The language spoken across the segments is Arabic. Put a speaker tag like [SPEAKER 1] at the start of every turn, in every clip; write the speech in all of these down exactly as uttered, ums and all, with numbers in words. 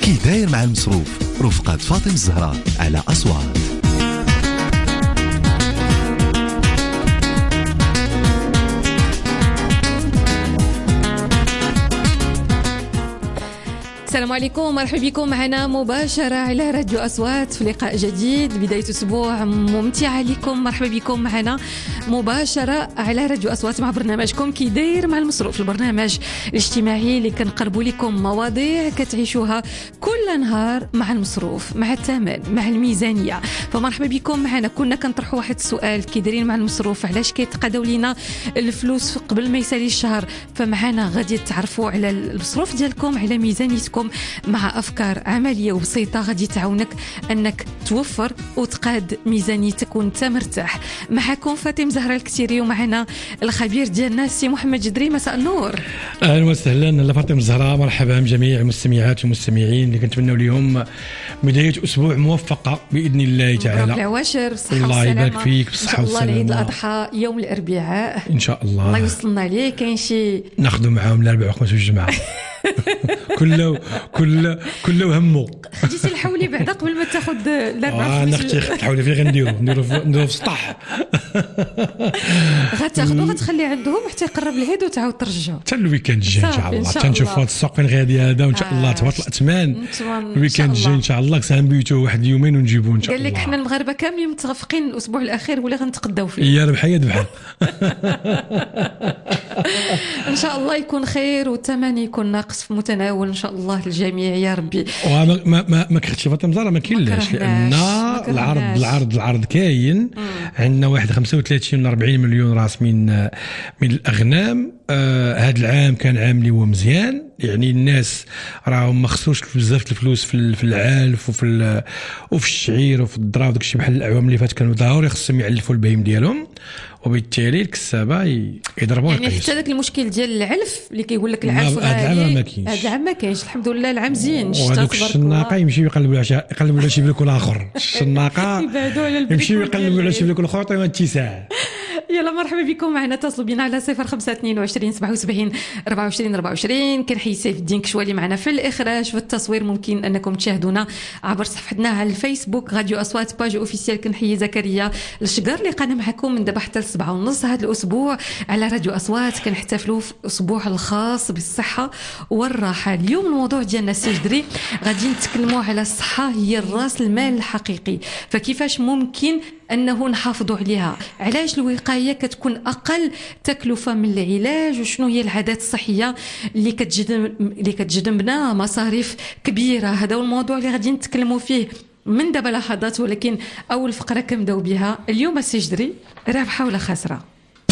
[SPEAKER 1] كي داير مع المصروف رفقة فاطمة الزهراء على أصوات.
[SPEAKER 2] السلام عليكم، مرحبا بكم معنا مباشرة على راديو أصوات في لقاء جديد، بداية أسبوع ممتعة لكم. مرحبا بكم معنا مباشرة على راديو أصوات مع برنامجكم كي داير مع المصروف، البرنامج الاجتماعي اللي كنقربوا لكم مواضيع كتعيشوها كل نهار مع المصروف، مع الثمن، مع الميزانية. فمرحبا بكم معنا. كنا كنطرحوا واحد السؤال، كي دايرين مع المصروف، علاش كيتقاداو لينا الفلوس قبل ما يسالي الشهر؟ فمعنا غادي تعرفوا على المصروف ديالكم، على ميزانيتكم، مع أفكار عملية وبسيطة غادي تعاونك أنك توفر وتقاد ميزانيتك وانت مرتاح. معكم فاطمة زهراء الكثيري، ومعنا الخبير ديالنا السي محمد جدري. مساء النور.
[SPEAKER 3] أهلا وسهلا فاطمة زهراء، مرحبا بجميع المستمعات والمستمعين اللي كنتمنوا لهم بداية أسبوع موفقة بإذن الله تعالى.
[SPEAKER 2] العواشر بالصحة
[SPEAKER 3] الله
[SPEAKER 2] والسلامة.
[SPEAKER 3] يبارك فيك بالصحة
[SPEAKER 2] والسلامة. الله العيد
[SPEAKER 3] والسلامة
[SPEAKER 2] الأضحى يوم الأربعاء
[SPEAKER 3] إن شاء الله.
[SPEAKER 2] الله يوصلنا ليه. كاين شي
[SPEAKER 3] ناخذوا معاهم الأربعاء وخميس والجمعة كله كله كله همه.
[SPEAKER 2] خديتي الحولي بعدا قبل ما تاخذ الأربعاء؟
[SPEAKER 3] أنا أختي الحولي فين غنديرو نديرو نديرو في السطح.
[SPEAKER 2] غتاخذوا غتخلي عندهم حتى يقرب العيد وتعاود ترجعوا
[SPEAKER 3] حتى الويكاند الجاي إن شاء الله. تنشوف هذا السوق فين غادي هذا وإن شاء الله تبارك الأثمان. الويكاند الجاي إن شاء الله كنبيتو واحد يومين ونجيبوه إن شاء الله.
[SPEAKER 2] قال لك حنا المغاربة كاملين متفقين الأسبوع الأخير ولا غنتقداو فيه.
[SPEAKER 3] يا ربح يا ذبحة.
[SPEAKER 2] إن شاء الله يكون خير والثمن يكون ناقص في متناول إن شاء الله الجميع يا ربي.
[SPEAKER 3] وما ما ما ما كرهتش فاطمه زهراء، ما كاينلاش، لان العرض العرض العرض كاين. عندنا واحد خمسة وثلاثين من أربعين مليون راس من من الاغنام. آه هذا العام كان عام اللي هو مزيان، يعني الناس راهم ما خسروش بزاف الفلوس في في العالف وفي وفي الشعير وفي الذره وداك الشيء بحال الاعوام اللي فات كانوا ضروري خصهم يعلفوا البهيم ديالهم، وبالتالي الكسابه يضربوا
[SPEAKER 2] يعني
[SPEAKER 3] القيس.
[SPEAKER 2] حتى ذاك المشكل ديال العلف اللي كيقول لك العلف
[SPEAKER 3] هذا العام ما كاينش،
[SPEAKER 2] هذا العام ما كاينش الحمد لله. العام زين.
[SPEAKER 3] وهذوك الشناقه يمشيو يقلبوا على يقلبوا على شي بلوك الاخر. الشناقه يمشيو يقلبوا على شي بلوك الاخر طيب اتساع.
[SPEAKER 2] يلا مرحبا بكم معنا، اتصلوا بنا على صفر خمسة اثنين وعشرين سبعة وسبعين أربعة وعشرين أربعة وعشرين. كنحيي سيف الدين كشوالي معنا في الاخراج. في التصوير ممكن انكم تشاهدونا عبر صفحتنا على الفيسبوك راديو اصوات باج اوفيسيال. كنحيي زكريا الشقر اللي قانا معكم من دابا حتى السبعة ونص هذا الاسبوع على راديو اصوات. كنحتفلوا في اسبوع الخاص بالصحه والراحه. اليوم الموضوع ديالنا السجدري غادي نتكلموا على الصحه، هي الراس المال الحقيقي، فكيفاش ممكن أنه نحافظوا عليها، علاش الوقاية كتكون أقل تكلفة من العلاج، وشنو هي العادات الصحية اللي كتجذب اللي كتجذبنا مصاريف كبيرة. هذا هو الموضوع اللي غادي نتكلموا فيه من دابا لحظات، ولكن أول فقرة كنبداو بها اليوم السجدري، رابحة ولا خاسرة؟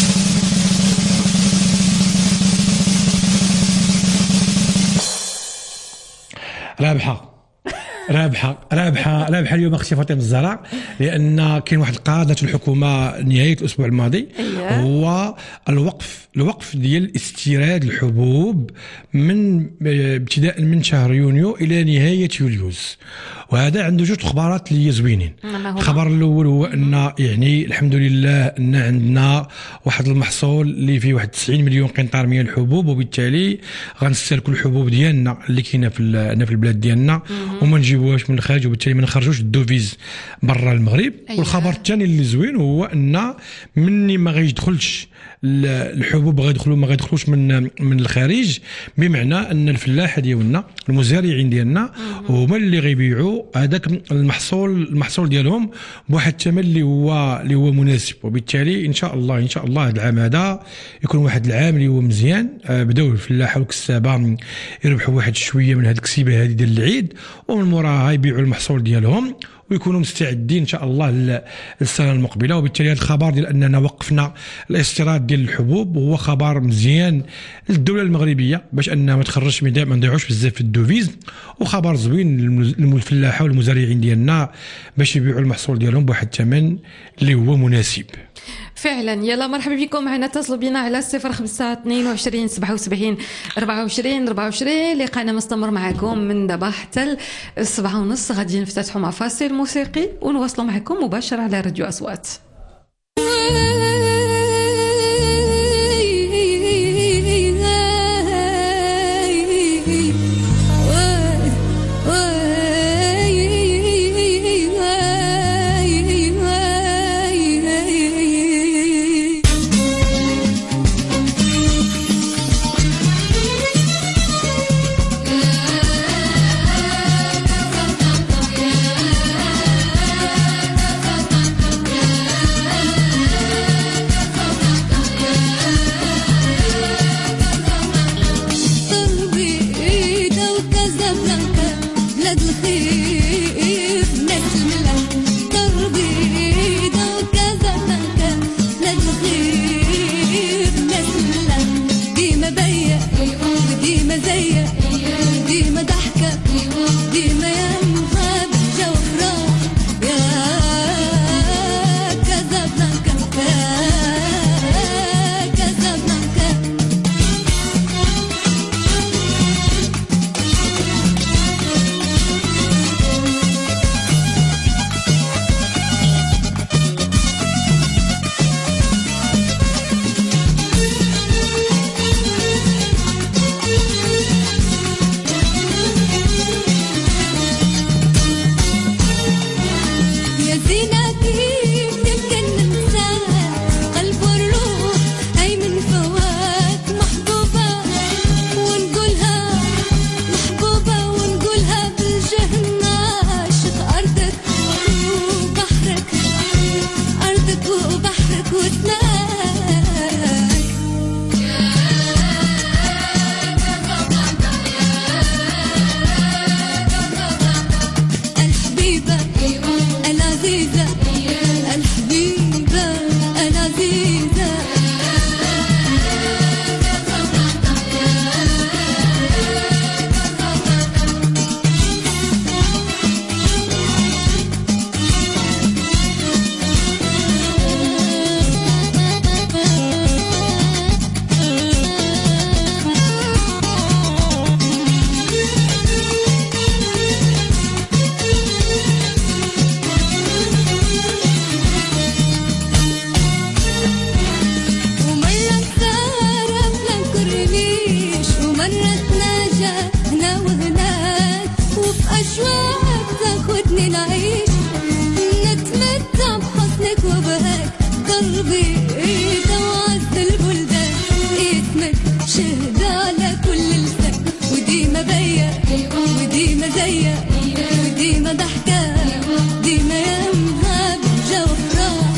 [SPEAKER 3] رابحة رابحه رابحه رابحه اليوم اختي فاطمه الزهراء، لان كاين واحد قاده الحكومه نهايه الاسبوع الماضي. أيه. هو الوقف الوقف ديال استيراد الحبوب من ابتداء من شهر يونيو الى نهايه يوليوز، وهذا عنده جوج اخبارات اللي زوينين. الخبر الاول هو ان يعني الحمد لله ان عندنا واحد المحصول اللي فيه واحد تسعين مليون قنطار من الحبوب، وبالتالي غنستهلكوا الحبوب ديالنا اللي كاينه في في البلاد ديالنا وما نجيبوهاش من الخارج، وبالتالي ما نخرجوش الدوفيز برا المغرب. أيوة. والخبر الثاني اللي زوين هو ان مني ما غيدخلش الحبوب غيدخلوا ما غيدخلوش من من الخارج، بمعنى ان الفلاحه ديالنا المزارعين ديالنا هما اللي غيبيعوا هذاك المحصول المحصول ديالهم بواحد الثمن اللي هو اللي هو مناسب. وبالتالي ان شاء الله ان شاء الله هذا العام هذا يكون واحد العام اللي هو مزيان. بداو الفلاحه والكسابه يربحوا واحد شويه من هذه الكسيبه هذه ديال العيد، ومن موراها يبيعوا المحصول ديالهم ويكونوا مستعدين ان شاء الله للسنه المقبله. وبالتالي هذا الخبر ديال اننا وقفنا الاستيراد ديال الحبوب هو خبر مزيان للدوله المغربيه باش انها ما تخرجش ما نضيعوش بزاف في الدوفيز، وخبر زوين للفلاحه والمزارعين ديالنا باش يبيعوا المحصول ديالهم بواحد الثمن اللي هو مناسب.
[SPEAKER 2] فعلا. يلا مرحبا بكم معنا، اتصلوا بنا على صفر خمسة اثنين وعشرين سبعة وسبعين أربعة وعشرين أربعة وعشرين. لقانا مستمر معكم من دابا حتى السبعة ونص. غادي نفتتحوا مع فاصل موسيقي ونواصلوا معكم مباشرة على راديو أصوات.
[SPEAKER 4] بلاد الخير ناس الملاح تربيده وكازابلانكا بلاد الخير ناس الملاح ديما بيا وديما زيا ديما ضحكة ديما يا مهاب جو فراح يا كازابلانكا يا كازابلانكا. يا زينة كيف يمكن ننساها قلب والروح هاي من فواك محبوبة ونقولها محبوبة ونقولها بالجهنة عاشق أرضك وبحرك أرضك وبحرك وسماك الحبيبة العزيزة الحبيبة العزيزة ومرة سهرة ما نكرنيش ومرة تناجى هنا وهناك وفي أشواق تاخدني نعيش نتمتع بحسنك وبهاك قلبي توعد البلدان اسمك شهد على كل لسان وديما بيا وديما زيا وديما ضحكة ديما يا مهاب جو فراح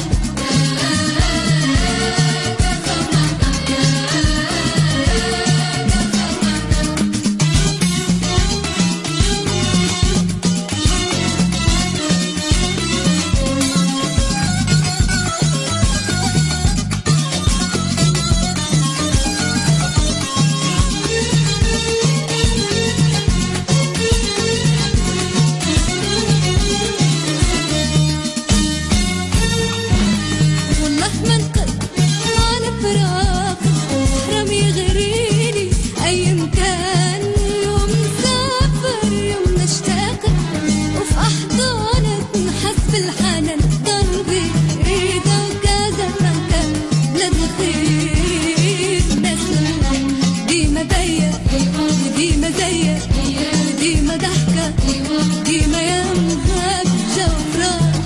[SPEAKER 4] والله ما نقد على فراق حرام يغريني أي مكان يوم نسافر يوم نشتاق وفي أحضانك نحس بالحنان ضربي إيدا وكازابلانكا بلاد الخير ناس الملاح ديما بيا وديما زيا وديما ضحكة ديما يا مهاب جو فراح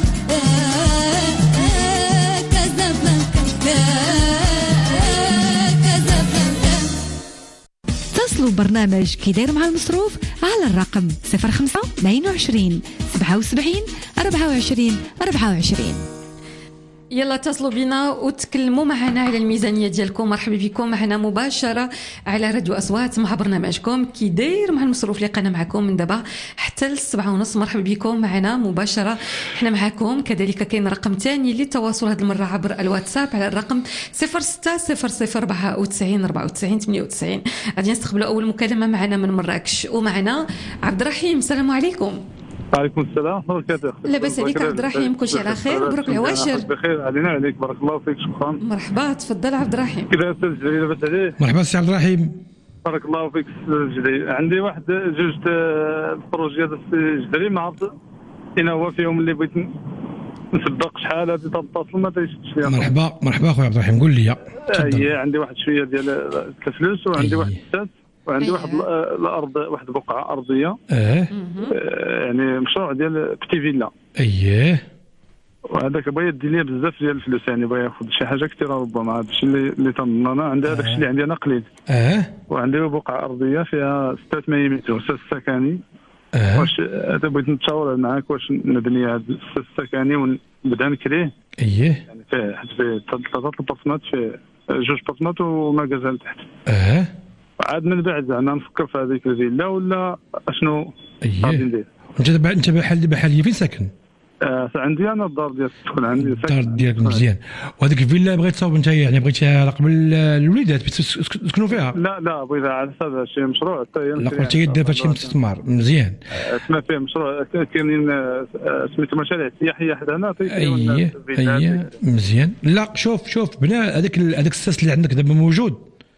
[SPEAKER 4] يا كازابلانكا يا كازابلانكا.
[SPEAKER 2] اتصلوا برنامج كي داير مع المصروف على الرقم صفر خمسة اثنين وعشرين سبعة وسبعين أربعة وعشرين أربعة وعشرين. يلا اتصلوا بنا وتكلموا معنا على الميزانيه ديالكم. مرحبا بكم معنا مباشره على راديو اصوات مع برنامجكم كي داير مع المصروف اللي لقينا معكم من دابا حتى للسبعة ونص. مرحبا بكم معنا مباشره حنا معكم. كذلك كاين رقم ثاني للتواصل هذه المره عبر الواتساب على الرقم صفر ستة صفر صفر أربعة وتسعين أربعة وتسعين ثمانية وتسعين. غادي نستقبلوا اول مكالمه معنا من مراكش ومعنا عبد الرحيم. السلام عليكم.
[SPEAKER 5] وعليكم السلام ورحمة الله وبركاته.
[SPEAKER 2] لاباس عليك عبد الرحيم؟ كلشي على خير؟ مبروك العواشر.
[SPEAKER 5] بخير علينا عليك بارك الله فيك. شكرا.
[SPEAKER 2] مرحبا تفضل عبد الرحيم.
[SPEAKER 5] كذا استاذ جديد لاباس عليك؟
[SPEAKER 3] مرحبا سي عبد الرحيم.
[SPEAKER 5] بارك الله فيك استاذ جديد. عندي واحد جوج البروجيات الجدري ما عرفت اين هو فيهم اللي بغيت نسبق شحال هذه تتصل ما تيشدش ليا.
[SPEAKER 3] مرحبا مرحبا خويا عبد الرحيم قول لي.
[SPEAKER 5] اي عندي واحد شويه ديال الفلوس وعندي واحد السات وعندي واحد الارض واحد بقعه ارضيه
[SPEAKER 3] اه
[SPEAKER 5] يعني مشروع ديال بتي فيلا.
[SPEAKER 3] اييه
[SPEAKER 5] وهذاك بغا يدي لي بزاف ديال الفلوس يعني بغا ياخذ شي حاجه كثيره ربما. هذا الشيء اللي اللي تنظن انا عندي هذاك الشيء اللي عندي انا قليل. اه وعندي بقعه ارضيه فيها ستة وثمانين متر اساس سكني. اه واش هذا بغيت نتشاور معاك واش نبني هذا الاساس السكني ونبدا نكريه.
[SPEAKER 3] اييه
[SPEAKER 5] يعني فيه حيت فيه ثلاثه البارتمات فيه جوج بارتمات ومغازال تحت.
[SPEAKER 3] اه
[SPEAKER 5] عاد من بعد زعما نفكر في هذيك الفيلا ولا اشنو غادي ندير.
[SPEAKER 3] انت دابا انت بحال بحال فين ساكن؟
[SPEAKER 5] آه عندي انا الدار ديال تدخل عندي
[SPEAKER 3] الدار ديالك مزيان. وهذيك الفيلا بغيت تصاوب انت يعني بغيتيها قبل الوليدات تسكنوا فيها؟
[SPEAKER 5] لا لا بغيتها على حساب شي مشروع حتى هي
[SPEAKER 3] لا قلت هي دير فيها شي استثمار مزيان.
[SPEAKER 5] اسمها فيه مشروع كاينين سميتو مشاريع سياحيه حدا هنا.
[SPEAKER 3] اييه اييه مزيان. لا شوف شوف بنا هذاك هذاك الساس اللي عندك دابا موجود.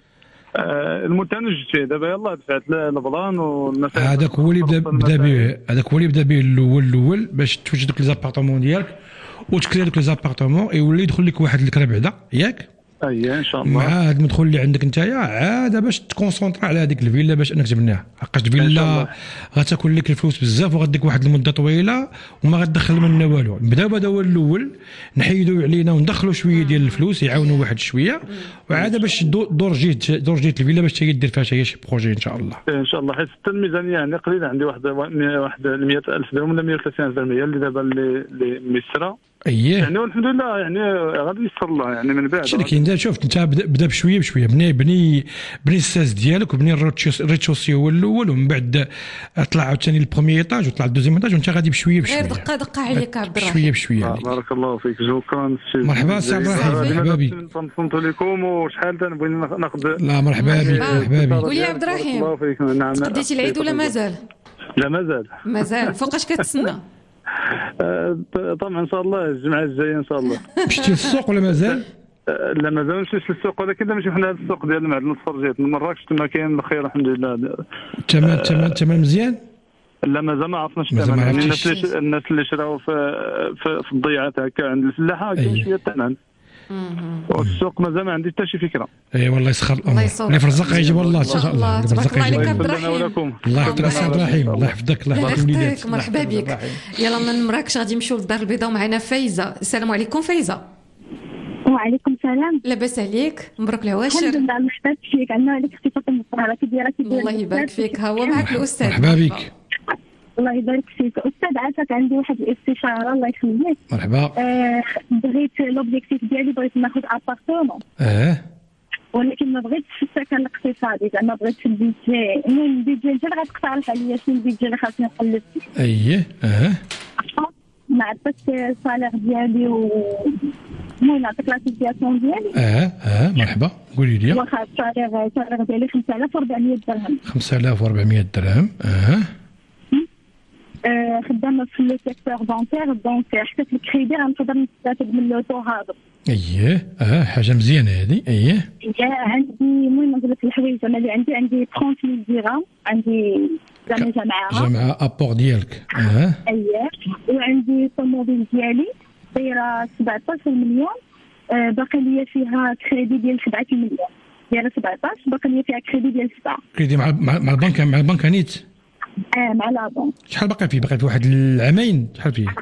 [SPEAKER 5] آه المتنج فيه دابا يلاه دفعت البلان والناس
[SPEAKER 3] هذاك هو اللي بدا بدا به هذاك هو اللي بدا به الاول الاول باش توجد دوك لي زابارتمون ديالك وتكري دوك لي زابارتمون يولي يدخل لك واحد الكرا بعدا ياك.
[SPEAKER 5] اييه ان شاء الله.
[SPEAKER 3] مع هذا المدخول اللي عندك نتايا عاد باش تكونسونطرا على هذيك الفيلا باش انك تبنيها. حقاش الفيلا غتاكل لك الفلوس بزاف وغديك واحد المده طويله وما غتدخل منها والو. نبداو بهذا هو الاول نحيدوا علينا وندخلوا شويه ديال الفلوس يعاونوا واحد شويه وعاد باش دور جيت دور جيت الفيلا باش تيدير فيها شي شي بروجي ان شاء الله.
[SPEAKER 5] ان شاء الله. حيت حتى الميزانيه يعني قليله عندي واحد واحد مئة ألف درهم ولا مئة وثلاثين ألف درهم هي اللي دابا اللي اللي ميسره.
[SPEAKER 3] اييه
[SPEAKER 5] يعني والحمد لله يعني غادي يسر الله يعني من بعد.
[SPEAKER 3] شنو اللي كاين؟ شوف انت بدا بشويه بشويه بني بني بني الساس ديالك وبني الريتشوسي هو الاول ومن بعد طلع عاوتاني البروميي ايطاج وطلع الدوزيام ايطاج وانت غادي بشويه بشويه.
[SPEAKER 2] غير دقه دقه عليك عبد الرحيم.
[SPEAKER 3] بشويه بشويه.
[SPEAKER 5] آه بارك الله فيك. شكرا.
[SPEAKER 3] مرحبا سي عبد الرحيم. مرحبا بك.
[SPEAKER 5] صمت لكم وشحال تنبغي ناخذ.
[SPEAKER 3] لا مرحبا بك مرحبا بك.
[SPEAKER 2] قول لي عبد الرحيم.
[SPEAKER 5] الله فيك. نعم.
[SPEAKER 2] قديتي العيد ولا مازال؟
[SPEAKER 5] لا مازال.
[SPEAKER 2] مازال. فوقاش كتسنى؟
[SPEAKER 5] طبعا ان شاء الله الجمعه الجايه ان شاء الله.
[SPEAKER 3] مشيتي للسوق ولا مازال؟
[SPEAKER 5] لا مازال ما مشيتش للسوق ولكن لا ماشي حنا السوق ديال المعدن الصرجيت من مراكش تما كاين الخير الحمد لله.
[SPEAKER 3] الثمن الثمن الثمن مزيان؟
[SPEAKER 5] لا مازال ما عرفناش الثمن. يعني الناس اللي الناس اللي شراو في في, في الضيعات هكا عند الفلاحه كاين شويه الثمن. والسوق مازال ما عندي حتى شي فكره.
[SPEAKER 3] اي والله يسخر الامور. اللي في الرزق يجيب والله ان شاء الله.
[SPEAKER 2] الله تبارك الله عليك عبد الرحيم.
[SPEAKER 3] الله يحفظك سي عبد الرحيم. الله يحفظك الله يحفظك الوليدات.
[SPEAKER 2] مرحبا بك. يلا من مراكش غادي نمشيو للدار البيضاء ومعنا فايزه. السلام عليكم فايزه.
[SPEAKER 6] وعليكم السلام.
[SPEAKER 2] لاباس عليك؟ مبروك العواشر.
[SPEAKER 6] الحمد لله. مرحبا فيك. عندنا عليك اختي فاطمه الزهراء كي دايره كي
[SPEAKER 2] الله يبارك فيك. ها هو معك الاستاذ.
[SPEAKER 3] مرحبا بك.
[SPEAKER 6] الله يبارك فيك استاذ. عافاك عندي واحد الاستشاره الله يخليك.
[SPEAKER 3] مرحبا.
[SPEAKER 6] آه بغيت لوبجيكتيف ديالي بغيت ناخذ ابارتمون.
[SPEAKER 3] اه
[SPEAKER 6] ولكن ما بغيتش في السكن الاقتصادي زعما بغيت في البيتجي. المهم البيتجي انت اللي غتقترح عليا شنو البيتجي اللي خاصني نقلب فيه.
[SPEAKER 3] اييه اه
[SPEAKER 6] ما عرفتش الصالير ديالي و المهم نعطيك لا سيتياسيون ديالي.
[SPEAKER 3] اه اه مرحبا قولي لي.
[SPEAKER 6] واخا الصالير الصالير ديالي خمسة آلاف وأربعمية درهم.
[SPEAKER 3] خمسة آلاف وأربعمية درهم. اه
[SPEAKER 6] آه خدامه في لو سيكتور بانكير دونك حتى في الكريدي غنقدر نستافد من لوطو هذا.
[SPEAKER 3] اييه اه حاجه مزيانه هذه. اييه
[SPEAKER 6] عندي المهم نقول لك الحوايج زعما اللي عندي عندي ثلاثين ألف درهم عندي زعما جمعها
[SPEAKER 3] جمعها ابور ديالك. اه
[SPEAKER 6] اييه وعندي الطوموبيل ديالي دايره سبعطاش مليون. آه باقي لي فيها كريدي ديال سبعة مليون دايره سبعطاش باقي لي فيها كريدي ديال سبعة.
[SPEAKER 3] كريدي مع مع البنك مع البنك نيت.
[SPEAKER 6] اه مع لابون.
[SPEAKER 3] شحال باقي فيه؟ باقي في واحد العامين شحال فيه؟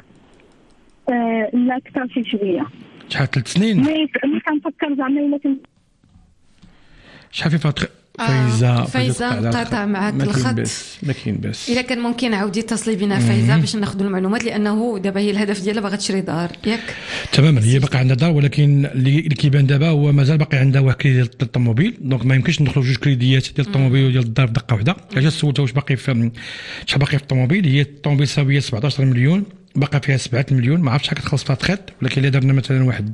[SPEAKER 6] آه لا اكثر شي شويه.
[SPEAKER 3] شحال ثلاث سنين؟
[SPEAKER 6] ملي كنفكر زعما الا كنت
[SPEAKER 3] شحال في فتره فايزه
[SPEAKER 2] فايزه انقطع معك الخط.
[SPEAKER 3] ما كاين بس
[SPEAKER 2] الا كان ممكن عاودي اتصلي بنا فايزه باش ناخذوا المعلومات لانه دابا هي الهدف ديالها باغا تشري دار ياك.
[SPEAKER 3] تماما هي باقي عندها دار ولكن اللي كيبان دابا هو مازال باقي عندها واحد كريدي ديال الطوموبيل دونك ما يمكنش ندخلوا جوج كريديات ديال الطوموبيل وديال الدار بدقه واحده. علاش سولتها واش باقي في شحال باقي في الطوموبيل؟ هي الطوموبيل ساويه سبعطاش مليون باقي فيها سبعة مليون. ما عرفتش شحال كتخلص فيها تخيط ولكن الا درنا مثلا واحد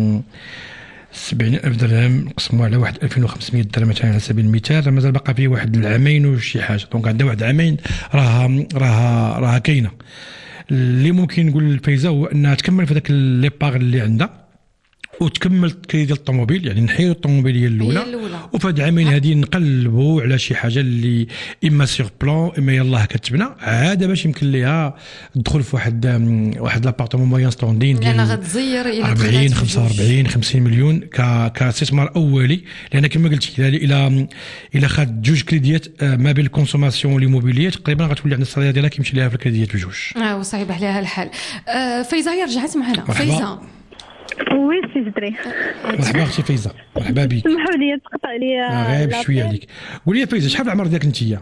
[SPEAKER 3] سبعين ألف درهم نقسموها على واحد ألفين وخمسمية درهم مثلا على سبيل المثال مازال باقي فيه واحد العامين وشي حاجه. دونك عندنا واحد عامين راها راها راها كاينه. اللي ممكن نقول لفايزه هو انها تكمل في ذاك لي باغ اللي عندها وتكمل كريدي ديال الطوموبيل يعني نحيدوا الطوموبيل هي الاولى وفي هاد العامين هادي نقلبوا على شي حاجه اللي اما سيغ بلون اما يلاه كتبنى عاد باش يمكن ليها تدخل في واحد واحد لابارتمون موين ستوندين ديال
[SPEAKER 2] لان غتزير الى
[SPEAKER 3] أربعين خمسة وأربعين خمسين مليون ك كاستثمار اولي. لان كما قلت الى الى خد جوج كريديات ما بين الكونسوماسيون والموبيليه تقريبا غتولي عندنا الصالير ديالها كيمشي ليها في الكريديات بجوج.
[SPEAKER 2] اه وصعيب عليها الحال. آه فايزه هي رجعت معنا. فايزه
[SPEAKER 6] وي سي جدري.
[SPEAKER 3] مرحبا اختي فايزه. مرحبا بك.
[SPEAKER 6] سمحوا لي تقطع لي
[SPEAKER 3] غير شويه عليك. قولي لي فايزه شحال العمر ديالك انت؟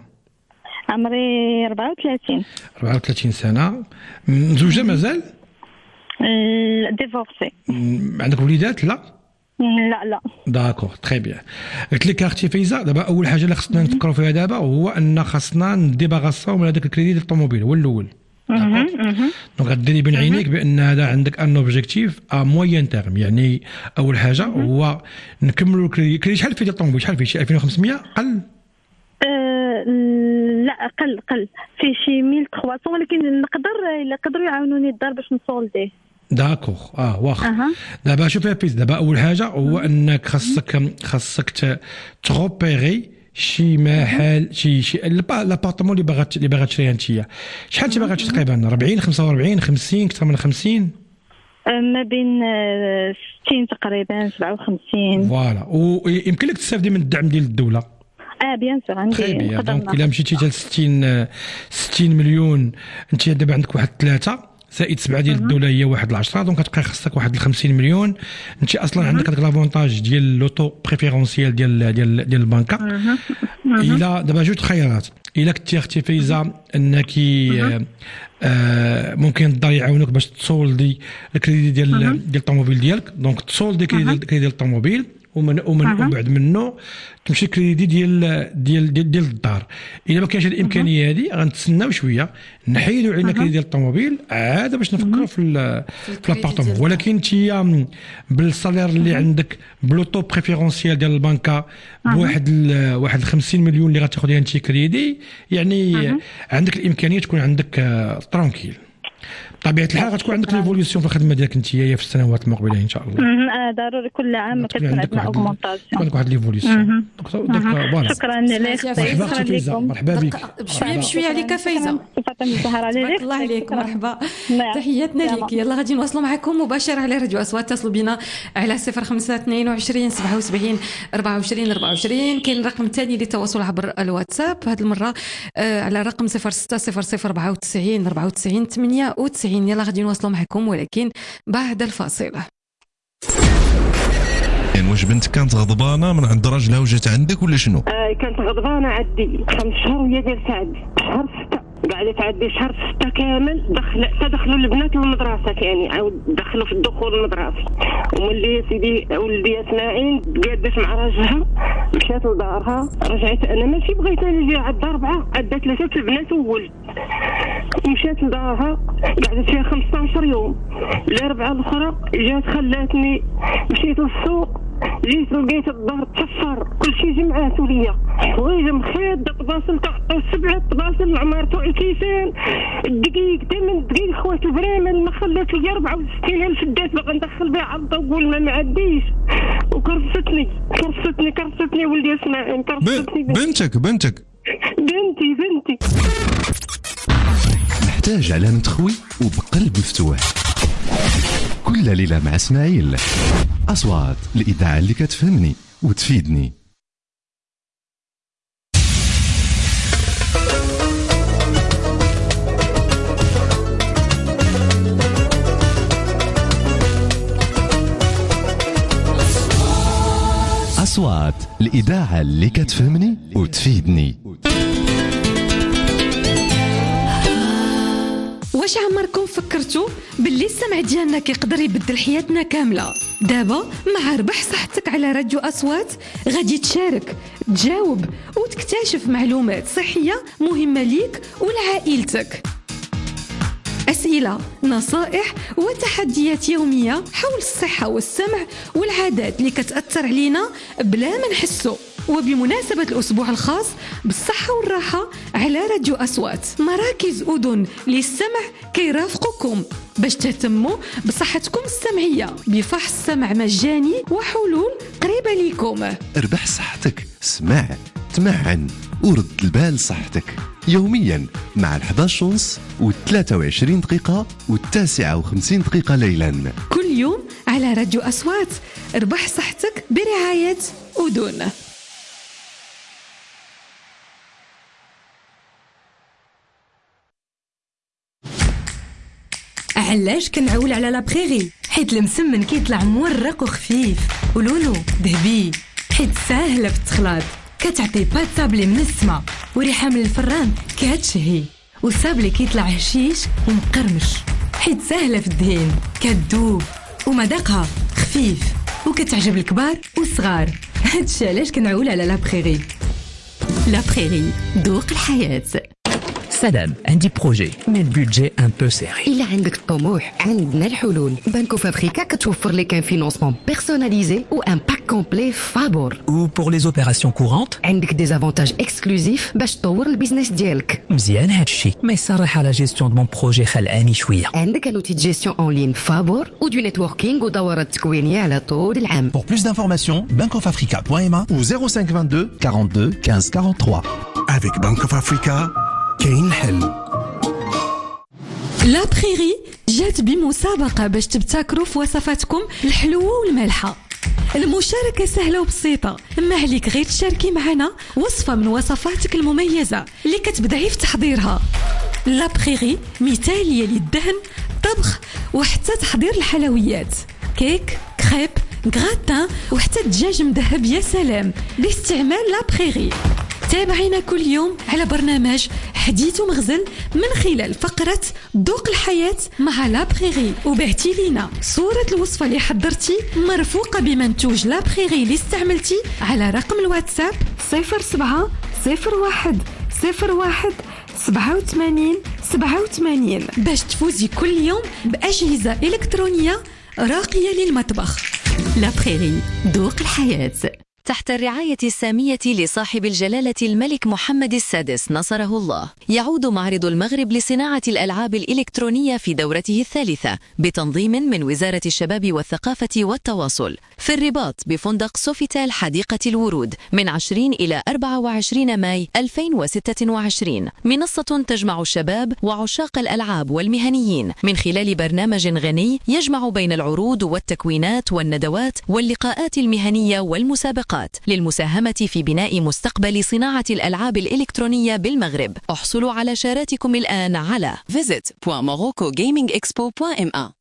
[SPEAKER 6] عمري أربعة وثلاثين.
[SPEAKER 3] أربعة وثلاثين سنه. مزوجه مازال؟
[SPEAKER 6] ديفورسي.
[SPEAKER 3] عندك وليدات؟ لا
[SPEAKER 6] لا لا.
[SPEAKER 3] داكور تري بيان. قلت لك اختي فايزه دابا اول حاجه اللي خصنا نفكروا فيها دابا هو ان خصنا نديباغاساو من هذاك الكريدي ديال الطوموبيل هو الاول دونك غديري بين عينيك بان هذا عندك ان اوبجيكتيف ا موين تيرم. يعني اول حاجه هو نكملوا الكريدي. شحال فيه ديال الطوموبيل؟ شحال فيه؟ شي ألفين وخمسمية قل؟
[SPEAKER 6] أه لا قل قل فيه شي مية وثلاثمية، ولكن نقدر الا قدروا يعاونوني الدار باش نسولديه.
[SPEAKER 3] داكوغ اه واخا. أه. دابا شوف يا بيس، دابا اول حاجه هو انك خاصك خاصك تروبيري شي محل شي شي لابارتمون اللي باغا اللي باغا تشريها انت. شحال انت باغا تقريبا؟ أربعين خمسة وأربعين خمسين اكثر من خمسين؟
[SPEAKER 6] ما بين ستين تقريبا سبعة وخمسين.
[SPEAKER 3] فوالا. ويمكن لك تستافدي من الدعم ديال الدوله.
[SPEAKER 6] اه بيان سور عندي.
[SPEAKER 3] دونك الا مشيتي حتى ستين ستين مليون انت دابا عندك واحد ثلاثة زائد سبعة ديال الدوله هي واحد العشرة، دونك كتبقى خاصك واحد الخمسين مليون. انت اصلا عندك هذاك لافونتاج ديال لوطو بريفيرونسيال ديال ديال ديال البنكه. الا دابا جوج خيارات، الا كنتي اختي فايزه انك آه ممكن الدار يعاونوك باش تصولدي الكريدي ديال ديال الطوموبيل ديالك، دونك تصولدي الكريدي ديال الطوموبيل ومن ومن بعد منه تمشي الكريدي ديال ديال ديال, ديال الدار. الا ما كانش الامكانيه هذه غنتسناو شويه نحيدوا علينا الكريدي ديال الطوموبيل عاد باش نفكروا في في لابارتمون. ولكن انت بالصالير اللي عندك بلوطو بريفيرونسيال ديال البنكه بواحد واحد خمسين مليون اللي غتاخذيها انت كريدي، يعني عندك الامكانيه تكون عندك ترونكيل. بطبيعه الحال غتكون عندك ليفوليسيون في الخدمه ديالك انت هي في السنوات المقبله ان شاء الله.
[SPEAKER 6] اه ضروري كل عام كتكون عندنا اوغمونطاسيون،
[SPEAKER 3] عندك واحد ليفوليسيون. دونك
[SPEAKER 6] شكرا لك.
[SPEAKER 3] مرحبا فايزه. مرحبا بك.
[SPEAKER 2] بشويه بشويه عليك فايزه. تبارك الله عليك. مرحبا، تحياتنا لك. يلا غادي نواصلوا معكم مباشره على راديو اصوات. اتصلوا بنا على صفر خمسة اثنين وعشرين سبعة وسبعين أربعة وعشرين أربعة وعشرين. كاين الرقم الثاني للتواصل عبر الواتساب هذه المره على رقم صفر ستة صفر صفر أربعة وتسعين أربعة وتسعين ثمانية وتسعين. يلا غادي نواصلوا معكم ولكن بعد الفاصل.
[SPEAKER 1] يعني واش بنتك كانت غضبانه من عند راجلها وجات عندك ولا شنو؟
[SPEAKER 7] آه كانت غضبانه عندي خمس شهور وهي جالسه عندي. شهر ستة قاعده تعدي شهر ستة كامل دخل تدخلوا البنات للمدرسه، يعني عاود دخلوا في الدخول المدرسه. وملي سيدي ولدي اسماعيل قادت مع راجلها مشات لدارها رجعت. انا ماشي بغيت نجي عند اربعه عندها ثلاثه البنات وولد. مشات لدارها قعدت فيها خمسطاش يوم. الاربعه الاخرى جات خلاتني مشيت للسوق، جيت لقيت الدار تشفر كل شيء جمعاتو ليا حوايج مخاده طباصل تعطيو سبعه طباصل عمارتو الكيسان الدقيق ثمان دقيق خوات البرامل ما خلات لي أربعة وستين ألف دات باغا ندخل بها عرضه وقول ما معديش. وكرفتني كرفتني كرفتني ولدي اسماعيل كرفتني.
[SPEAKER 1] بنتك بنتك
[SPEAKER 7] بنتي بنتي
[SPEAKER 1] محتاج على متخوي وبقلب مفتوح. كل ليلة مع اسماعيل. أصوات الإذاعة اللي كتفهمني وتفيدني. أصوات الإذاعة اللي كتفهمني وتفيدني.
[SPEAKER 2] واش عمركم فكرتوا باللي السمع ديالنا كيقدر يبدل حياتنا كامله؟ دابا مع ربح صحتك على راديو اصوات غادي تشارك، تجاوب وتكتشف معلومات صحيه مهمه ليك ولعائلتك. أسئلة، نصائح وتحديات يومية حول الصحة والسمع والعادات اللي كتأثر علينا بلا ما نحسو. وبمناسبة الأسبوع الخاص بالصحة والراحة على راديو أصوات، مراكز أذن للسمع كيرافقكم باش تهتموا بصحتكم السمعية بفحص سمع مجاني وحلول قريبة ليكم.
[SPEAKER 1] اربح صحتك، اسمع، تمعن ورد البال صحتك يوميا مع الحداش ونص والثلاثة وعشرين دقيقة والتاسعة وخمسين دقيقة ليلا
[SPEAKER 2] كل يوم على راديو أصوات. اربح صحتك برعاية أذن.
[SPEAKER 8] علاش كنعول على لابخيغي؟ حيت المسمن كيطلع مورق وخفيف ولونو ذهبي، حيت ساهله في التخلاط، كتعطي بات صابلي من السما وريحه من الفران كتشهي، وصابلي كيطلع هشيش ومقرمش، حيت ساهله في الدهين، كتذوب ومذاقها خفيف وكتعجب الكبار والصغار. هادشي علاش كنعول على لابخيغي. لابخيغي، ذوق الحياه.
[SPEAKER 9] سلام عندي بروجي من بودجي ان بو سيري.
[SPEAKER 10] إلا عندك الطموح عندنا الحلول. بانكو فابريكا كتوفر لك ان فينونسمون بيرسوناليزي و ان باك كومبلي فابور.
[SPEAKER 9] و بور لي زوبيراسيون كورونت
[SPEAKER 10] عندك دي زافونتاج اكسكلوزيف باش تطور البيزنس ديالك.
[SPEAKER 9] مزيان هادشي، ما يصرح على جيستيون دو مون بروجي خلعاني شويه.
[SPEAKER 10] عندك ان اوتي دو جيستيون اون لين فابور و دو نيتوركينغ ودورات تكوينيه على طول العام.
[SPEAKER 11] Pour plus d'informations, bank of africa point m a ou zéro cinq vingt-deux quarante-deux quinze quarante-trois.
[SPEAKER 1] Avec Bank of Africa, كاين الحل.
[SPEAKER 2] لا بريغي جات بمسابقة باش تبتكروا في وصفاتكم الحلوة والمالحة. المشاركة سهلة وبسيطة، ما عليك غير تشاركي معنا وصفة من وصفاتك المميزة اللي كتبدعي في تحضيرها. لا بريغي مثالية للدهن، طبخ وحتى تحضير الحلويات، كيك، كريب، غراتان وحتى الدجاج مذهب يا سلام باستعمال لا بريغي. تابعينا كل يوم على برنامج حديث ومغزل من خلال فقرة ذوق الحياة مع لا بريغي، وبعتي لينا صورة الوصفة اللي حضرتي مرفوقة بمنتوج لا بريغي اللي استعملتي على رقم الواتساب صفر سبعة صفر واحد صفر واحد سبعة وثمانين سبعة وثمانين باش تفوزي كل يوم بأجهزة إلكترونية راقية للمطبخ. لا بريغي ذوق الحياة.
[SPEAKER 12] تحت الرعاية السامية لصاحب الجلالة الملك محمد السادس نصره الله، يعود معرض المغرب لصناعة الألعاب الإلكترونية في دورته الثالثة بتنظيم من وزارة الشباب والثقافة والتواصل في الرباط بفندق سوفيتال حديقة الورود من عشرين إلى أربعة وعشرين ماي ألفين وستة وعشرين. منصة تجمع الشباب وعشاق الألعاب والمهنيين من خلال برنامج غني يجمع بين العروض والتكوينات والندوات واللقاءات المهنية والمسابقات للمساهمة في بناء مستقبل صناعة الألعاب الإلكترونية بالمغرب. احصلوا على شاراتكم الآن على visit point morocco gaming expo point m a.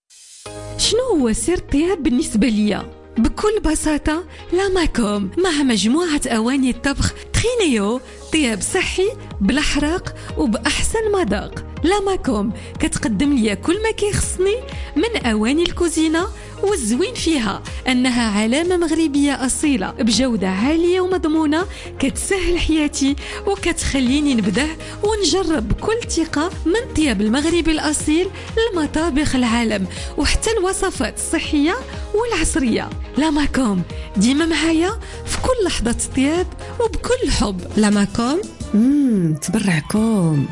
[SPEAKER 2] شنو هو سر الطياب بالنسبة ليا؟ بكل بساطة لاماكوم مع مجموعة أواني الطبخ ترينيو، طياب صحي بلا حراق وبأحسن مذاق. لاماكوم كتقدم ليا كل ما كيخصني من أواني الكوزينة، والزوين فيها أنها علامة مغربية أصيلة بجودة عالية ومضمونة، كتسهل حياتي وكتخليني نبدأ ونجرب بكل ثقة من طياب المغربي الأصيل لمطابخ العالم وحتى الوصفات الصحية والعصرية. لاماكوم ديما معايا في كل لحظة طياب وبكل حب. لاماكوم مم تبرعكم.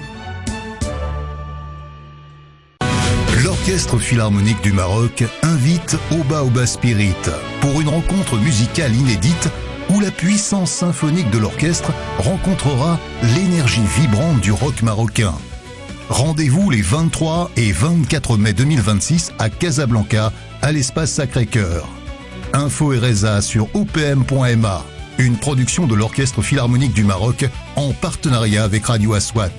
[SPEAKER 13] L'Orchestre Philharmonique du Maroc invite Oba-Oba Spirit pour une rencontre musicale inédite où la puissance symphonique de l'orchestre rencontrera l'énergie vibrante du rock marocain. Rendez-vous les vingt-trois et vingt-quatre mai deux mille vingt-six à Casablanca, à l'espace Sacré-Cœur. Info et résa sur o p m point m a, une production de l'Orchestre Philharmonique du Maroc en partenariat avec Radio Aswat.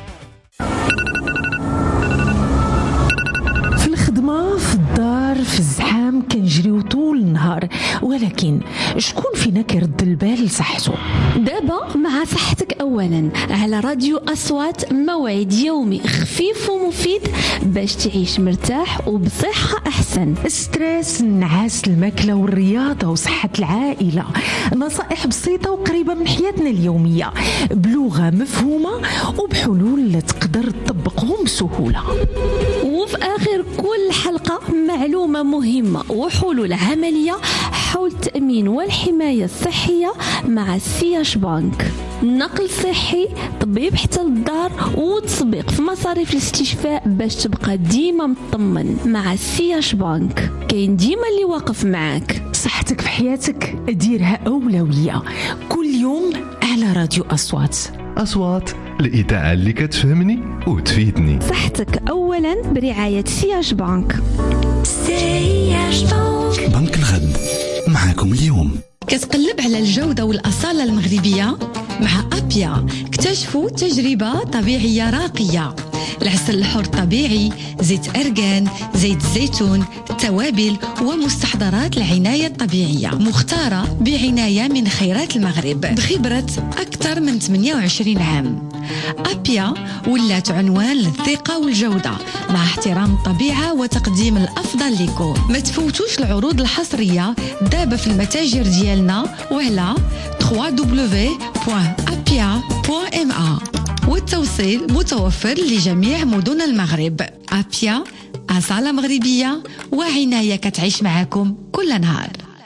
[SPEAKER 14] في الدار في الزحام كنجريو طول النهار، ولكن شكون فينا كيرد البال لصحته؟
[SPEAKER 15] دابا مع صحتك اولا على راديو اصوات، موعد يومي خفيف ومفيد باش تعيش مرتاح وبصحه احسن.
[SPEAKER 14] ستريس، النعاس، الماكله والرياضه وصحه العائله، نصائح بسيطه وقريبه من حياتنا اليوميه بلغه مفهومه وبحلول تقدر تطبقهم بسهوله.
[SPEAKER 15] وفي اخر كل حلقه معلومه مهمه وحلول عمليه حول التامين والحمايه الصحيه مع سياش بانك. نقل صحي، طبيب حتى للدار وتسبيق في مصاريف الاستشفاء باش تبقى ديما مطمن. مع سياش بانك كاين ديما اللي واقف معاك.
[SPEAKER 14] صحتك في حياتك ديرها أولوية كل يوم على راديو أصوات.
[SPEAKER 1] أصوات الإذاعة اللي كتفهمني وتفيدني.
[SPEAKER 15] صحتك أولا برعاية سياش بانك. سياش بانك،
[SPEAKER 11] بنك الغد معاكم اليوم.
[SPEAKER 8] كتقلب على الجودة والأصالة المغربية مع أبيا. اكتشفوا تجربة طبيعية راقية، العسل الحر طبيعي، زيت أرغان، زيت الزيتون، توابل ومستحضرات العناية الطبيعية مختارة بعناية من خيرات المغرب بخبرة أكثر من ثمانية وعشرين عام. أبيا ولات عنوان للثقة والجودة مع احترام الطبيعة وتقديم الأفضل لكم. ما تفوتوش العروض الحصرية دابا في المتاجر ديالنا وعلى دبليو دبليو دبليو بوان أبيا بوان إم إيه.
[SPEAKER 16] والتوصيل متوفر لجميع مدن المغرب. أبيا أصالة مغربية وعناية كتعيش معكم كل نهار.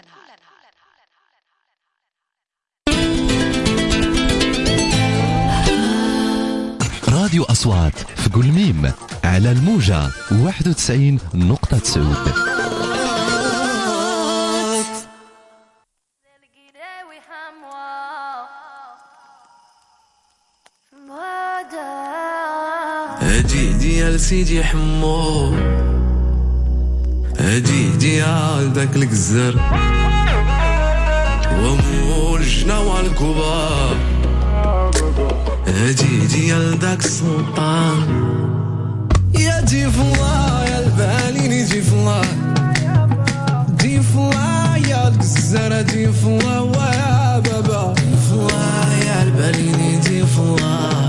[SPEAKER 1] راديو أصوات في كل ميم على الموجة واحد وتسعين نقطة تسعود.
[SPEAKER 17] هدي ديال سيدي حمو، هدي ديال داك الكزر ومول الجناوة الكبار، هدي ديال داك السلطان. يا ديف الله يا الباليني ديف الله، ديف الله يا الكزر ديف الله ويا بابا، ديف الله يا الباليني ديف الله،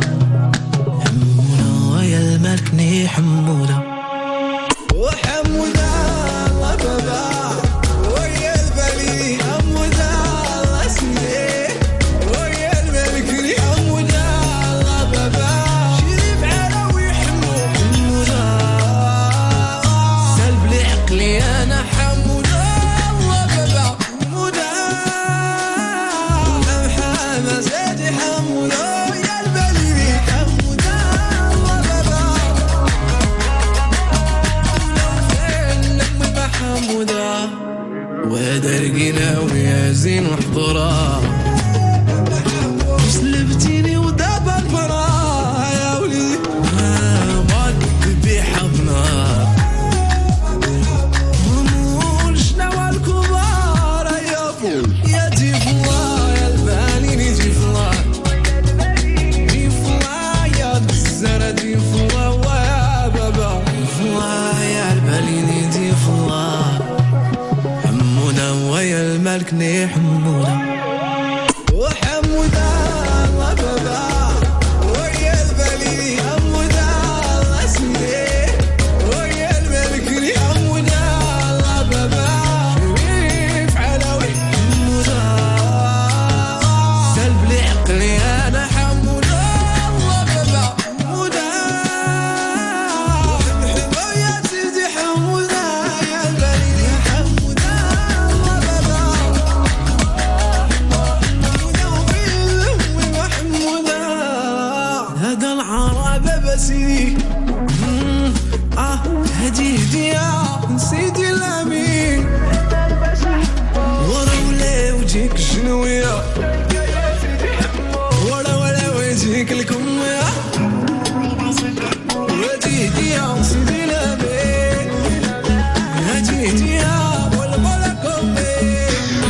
[SPEAKER 17] يا الملكني حمودة وحمودة الله بابا ويا البليدي حمودة الله سيدي ويا الملكني حمودة الله بابا شريف علوي حمودة سلب لي عقلي أنا حمودة الله بابا حمودة محمد سيدي حمودة يا البليدي حمودة حمودة ودرقنا ويا زين وحضرة وسلبتيني ودابا البرا يا وليدي ما تبي حضنا همول شنو الكبار يا فول يا ديف الله يا الباليني ديف الله ديف الله يا الزرا ديف الله ويا بابا ديف الله يا الباليني ديف الله ويا الملكني حمودة وحمودة الله بابا ويا البليدي حمودة الله سيدي ويا الملكني حمودة الله بابا شريف علوي حمودة سلب لي عقلي أنا حمودة الله بابا حمودة ويا سيدي حمودة يا البليدي حمودة هذا العرب بسيدي اه هدي هدية سيدي الأمين ورا ولا وجهك الشنوية ورا ولا وجهك الكمية هدي هدية سيدي الأمين هدي هدية والملك أمين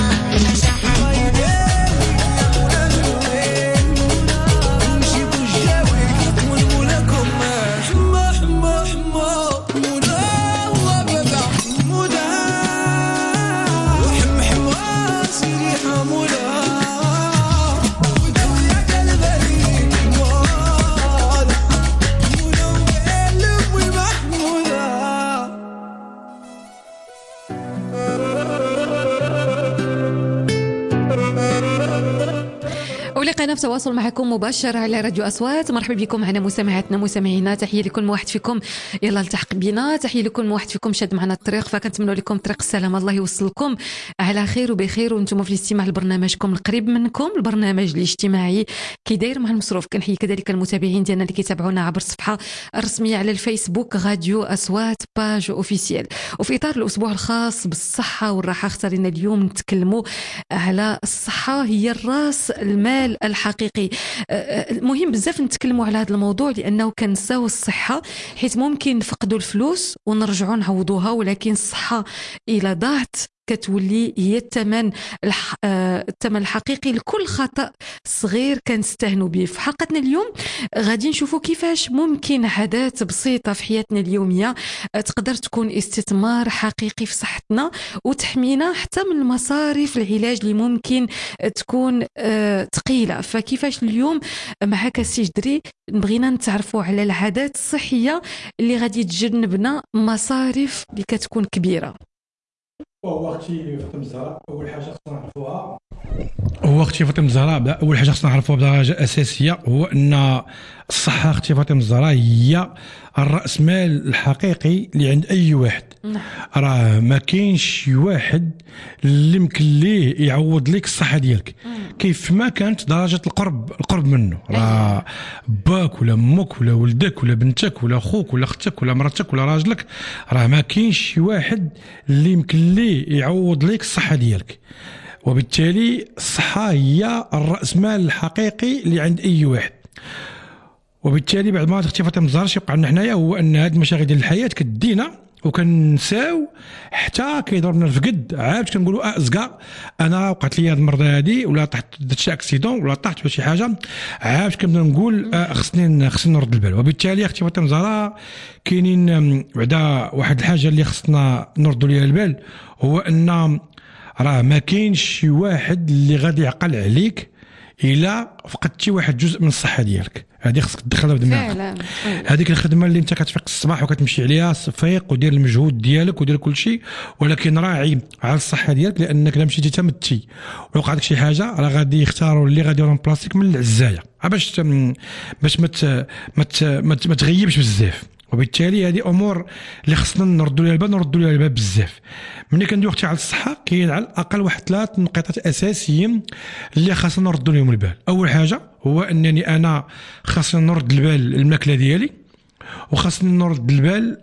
[SPEAKER 2] ولقينا في تواصل معكم مباشر على راديو أصوات. مرحبا بكم معنا مستمعاتنا مستمعينا، تحية لكل واحد فيكم يلا التحق بنا، تحية لكل واحد فيكم شاد معنا الطريق، فكنتمنوا لكم طريق السلام، الله يوصلكم على خير وبخير وانتم في الاستماع لبرنامجكم القريب منكم، البرنامج الاجتماعي كي داير مع المصروف. كنحيي كذلك المتابعين ديالنا اللي كيتابعونا عبر الصفحة الرسمية على الفيسبوك راديو أصوات باج اوفيسيال. وفي إطار الأسبوع الخاص بالصحة والراحة اختارنا اليوم نتكلموا على الصحة هي الراس المال الحقيقي. مهم بزاف نتكلموا على هذا الموضوع لأنه كنساو الصحة، حيث ممكن نفقدوا الفلوس ونرجعوا نعوضوها، ولكن الصحة إلى ضاعت كتولي هي الثمن الح... الثمن الحقيقي لكل خطأ صغير كنستهنوا به. في حلقتنا اليوم غادي نشوفوا كيفاش ممكن عادات بسيطة في حياتنا اليومية تقدر تكون استثمار حقيقي في صحتنا وتحمينا حتى من مصاريف العلاج اللي ممكن تكون ثقيلة. فكيفاش اليوم معك السي جدري بغينا نتعرفوا على العادات الصحية اللي غادي تجنبنا مصاريف اللي كتكون كبيرة.
[SPEAKER 3] وهو اختي فاطمه الزهراء، اول حاجه خصنا نعرفوها هو اختي فاطمه الزهراء اول حاجه خصنا نعرفوها بدرجه اساسيه هو ان الصحه اختي فاطمه الزهراء هي الراس مال الحقيقي اللي عند اي واحد. راه ما كاينش شي واحد اللي يمكن ليه يعوض لك الصحه ديالك كيف ما كانت درجه القرب القرب منه. راه باك ولا امك ولا ولدك ولا بنتك ولا خوك ولا اختك ولا مرتك ولا راجلك راه ما كاينش شي واحد اللي يمكن ليه يعوض لك الصحه ديالك. وبالتالي الصحة هي الرأس مال الحقيقي اللي عند أي واحد. وبالتالي بعد ما اختي فاطمه الزهراء شي وقع لنا حنايا هو أن هاد المشاغل ديال الحياة كدينا وكنساو حتى كيضرنا الفقد عاد كنقولوا اه زكا انا وقعت لي هاد المرضى هادي ولا طحت درت شي اكسيدون ولا طحت في شي حاجه عاد كنبدا نقول آه خصني خصني نرد البال. وبالتالي اختي فاطمه الزهراء كاينين بعدا واحد الحاجه اللي خصنا نردوا ليها البال هو ان راه ما كاينش شي واحد اللي غادي يعقل عليك الا فقدتي واحد جزء من الصحه ديالك. هذه خصك تدخلها في دماغك. هذيك الخدمه اللي انت كتفيق الصباح وكتمشي عليها فيق ودير المجهود ديالك ودير كل شيء ولكن راعي على الصحه ديالك لانك الا مشيتي تمتي وقع لك شي حاجه راه غادي يختاروا اللي غادي يرون بلاصتك من العزايه باش باش ما ما تغيبش بزاف. وبالتالي هذه امور اللي خصنا نردوا لها البال نردوا لها البال بزاف. ملي كندوي اختي على الصحه كاين على الاقل واحد ثلاث نقاط اساسيين اللي خاصنا نردوا لهم البال. اول حاجه هو انني انا خاصني نرد البال الماكله ديالي وخاصني نرد البال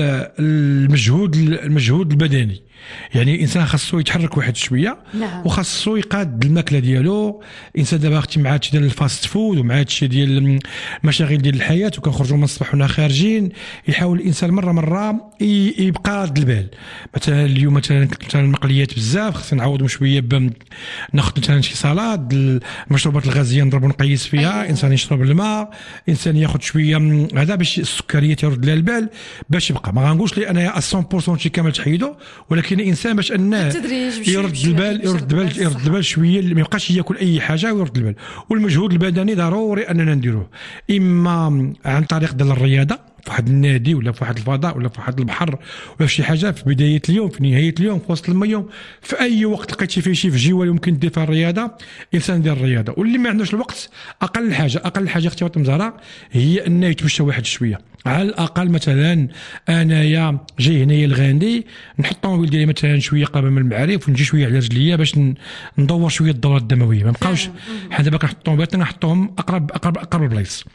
[SPEAKER 3] المجهود المجهود البدني. يعني الانسان خاصو يتحرك واحد شويه نعم. وخاصو يقاد الماكله ديالو. الانسان دابا اختي مع هادشي ديال الفاست فود ومع هادشي ديال المشاغل ديال الحياه وكنخرجوا من الصباح ونا خارجين يحاول الانسان مره مره يبقى رد البال. مثلا اليوم مثلا مثلا المقليات بزاف خصني نعوضهم شويه ناخذ مثلا شي سلطه المشروبات الغازيه نضرب نقيس فيها. أيوة. انسان يشرب الماء انسان ياخذ شويه هذا باش السكريات يرد لها البال باش يبقى. ما غنقولش لي انا مية بالمية شي كامل تحيدو ولكن الانسان باش انه يرد البال يرد البال يرد البال شويه ما يبقاش ياكل اي حاجه ويرد البال. والمجهود البدني ضروري اننا نديروه اما عن طريق ديال الرياضه في واحد النادي ولا في واحد الفضاء ولا في واحد البحر ولا في شي حاجه في بدايه اليوم في نهايه اليوم في وسط اليوم في اي وقت لقيتي فيه شي فجوه يمكن دير فيها الرياضه الانسان يدير الرياضه. واللي ما عندوش الوقت اقل حاجه اقل حاجه اختي فاطمه الزهراء هي انه يتمشى واحد شويه على الاقل. مثلا انايا جاي هنايا لغاندي نحط الطوموبيل ديالي مثلا شويه قريبه من المعارف ونجي شويه على رجليا باش ندور شويه الدورات الدمويه. ما نبقاوش حنا دابا كنحط الطوموبيلات نحطهم اقرب اقرب اقرب البلايص.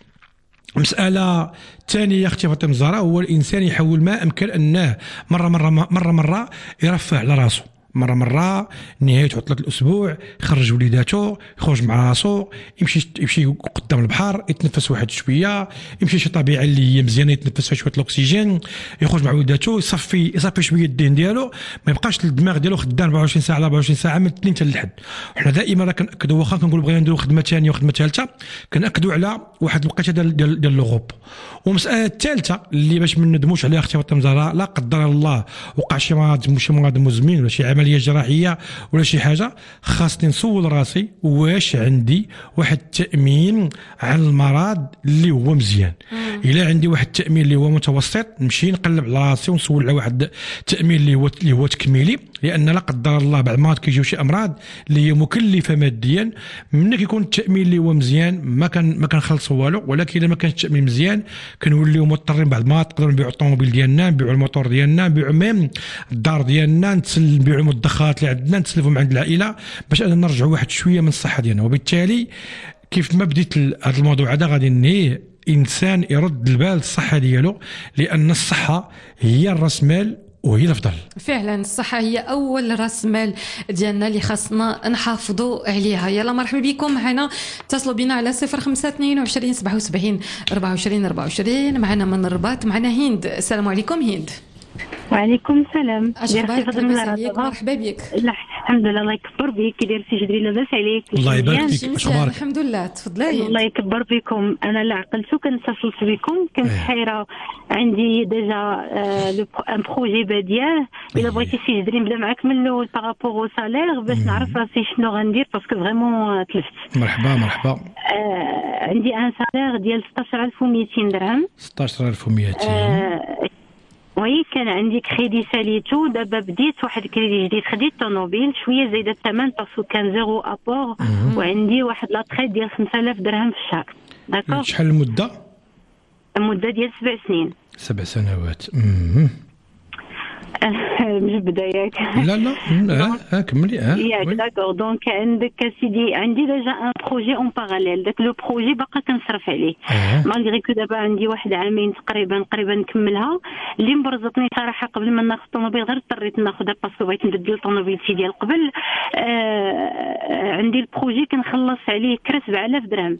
[SPEAKER 3] مسألة ثانية اختي فاطمه الزهراء هو الانسان يحاول ما امكن انه مره مره مره مره يرفع على راسه. مره مره نهايه عطله الاسبوع يخرج وليداته يخرج مع راسو يمشي يمشي قدام البحر يتنفس واحد شويه يمشي شي طبيعه اللي هي مزيانه يتنفس شويه الاكسجين يخرج مع وليداته يصفي يصفي شويه الدين ديالو. ما يبقاش الدماغ ديالو خدام أربعة وعشرين ساعه أربعة وعشرين ساعه من الاثنين حتى للحد. حنا دائما كنأكدوا واخا كنقولوا بغينا نديروا خدمه ثانيه وخدمه ثالثه كنأكدوا على واحد الوقيته ديال ديال ديال الغوب. ومساله الثالثه اللي باش ما ندموش عليها اختي فاطمه الزهراء لا قدر الله وقع شي مرض شي مرض مزمن ولا شي عمليه جراحيه ولا شي حاجه خاصني نسول راسي واش عندي واحد التامين على المرض اللي هو مزيان. الا عندي واحد التامين اللي هو متوسط نمشي نقلب على راسي ونسول على واحد التامين اللي هو اللي هو تكميلي لان لا قدر الله بعد ما كيجيو شي امراض اللي هي مكلفه ماديا. ملي كيكون التامين اللي هو مزيان ما كان ما كنخلصوا والو. ولكن الا ما كانش التامين مزيان كنوليو مضطرين بعد ما نقدروا نبيعوا الطوموبيل ديالنا نبيعوا الموتور ديالنا نبيعوا ميم الدار ديالنا نبيعوا المدخرات اللي عندنا نتسلفوا من عند العائله باش اننا نرجعوا واحد شويه من الصحه ديالنا. وبالتالي كيف ما بديت هذا الموضوع هذا غادي نهي انسان يرد البال الصحه ديالو لان الصحه هي الراس مال وهي الافضل.
[SPEAKER 2] فعلا الصحه هي اول راس مال ديالنا اللي خاصنا نحافظوا عليها. يلا مرحبا بكم معنا اتصلوا بنا على صفر خمسة اثنين وعشرين سبعة وسبعين أربعة وعشرين أربعة وعشرين. معنا من الرباط معنا هند. السلام عليكم هند.
[SPEAKER 18] وعليكم السلام.
[SPEAKER 2] اخبارك لاباس مرحبا بك.
[SPEAKER 18] لا الحمد لله الله يكبر بك. كي داير سي جدري لاباس عليك؟
[SPEAKER 3] الله يبارك فيك. اخبارك؟
[SPEAKER 2] الحمد لله تفضلي.
[SPEAKER 18] الله يكبر بكم. انا لا عقلتو كنتصلت بكم كنت حيره عندي ديجا لو ان بروجي باديه الا بغيتي سي جدري نبدا معاك من الاول بارابور او سالير باش نعرف راسي شنو غندير باسكو فريمون تلفت.
[SPEAKER 3] مرحبا مرحبا.
[SPEAKER 18] آه عندي ان سالير ديال ستة عشر ألف ومئتين درهم.
[SPEAKER 3] ستة عشر ألف ومئتين
[SPEAKER 18] وي كان عندي كريدي ساليتو، دابا بديت واحد الكريدي جديد، خديت طوموبيل شويه زايده الثمن باسكو كان زيرو ابور، وعندي واحد لاطريت ديال خمسة آلاف درهم في الشهر. داكور.
[SPEAKER 3] شحال المده؟
[SPEAKER 18] المده ديال سبع سنين.
[SPEAKER 3] سبع سنوات. امم
[SPEAKER 18] مجبده ياك؟
[SPEAKER 3] لا لا اه كملي. اه
[SPEAKER 18] ياك داكور. دونك عندك سيدي عندي ديجا ان بروجي اون باراليل، داك لو بروجي باقا كنصرف عليه مالغري كو دابا عندي واحد عامين تقريبا قريبا نكملها. اللي مبرزطني صراحه قبل ما ناخذ الطوموبيل غير اضطريت ناخذها باسكو بغيت نبدل الطوموبيل ديال قبل. آه عندي البروجي كنخلص عليه كرا سبعة آلاف درهم،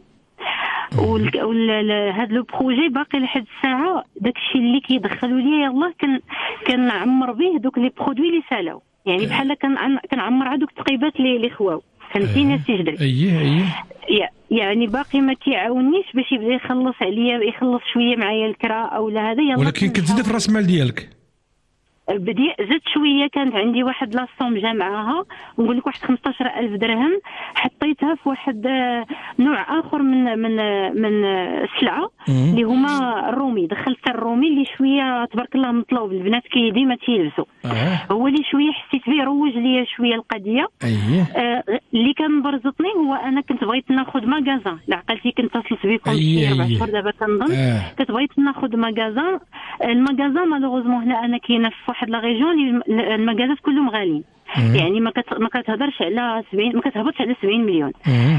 [SPEAKER 18] وهذا لو بروجي باقي لحد الساعه داكشي اللي كيدخلوا لي يلاه كن كنعمر به دوك لي برودوي اللي سالاو، يعني بحال كنعمر على دوك التقيبات اللي اللي خواو. فهمتيني السي جدري؟
[SPEAKER 3] اييه اييه
[SPEAKER 18] يعني باقي ما كيعاونيش باش يبدا يخلص عليا يخلص شويه معايا الكرا او لا هذا.
[SPEAKER 3] ولكن كتزيد في راس المال ديالك.
[SPEAKER 18] بدي زدت شويه، كانت عندي واحد لاصوم جا معاها نقول لك واحد خمسطاش ألف درهم، حطيتها في واحد نوع اخر من من من السلعه اللي هما الرومي. دخلت الرومي اللي شويه تبارك الله مطلوب، البنات كي ديما تيلبسوا. آه. هو اللي شويه حسيت به روج ليا شويه القضيه.
[SPEAKER 3] أيه.
[SPEAKER 18] آه اللي كان برزطني هو انا كنت بغيت ناخذ ماغازان، عقلتي كنت اتصلت بكم شي أربع شهور دابا كنظن. آه. كنت بغيت ناخذ ماغازان. الماغازان مالوغوزمون هنا انا كاينه في واحد لا ريجون الماغازات كلهم غاليين، يعني ما ما كتهضرش على سبعين، ما كتهبطش على سبعين مليون.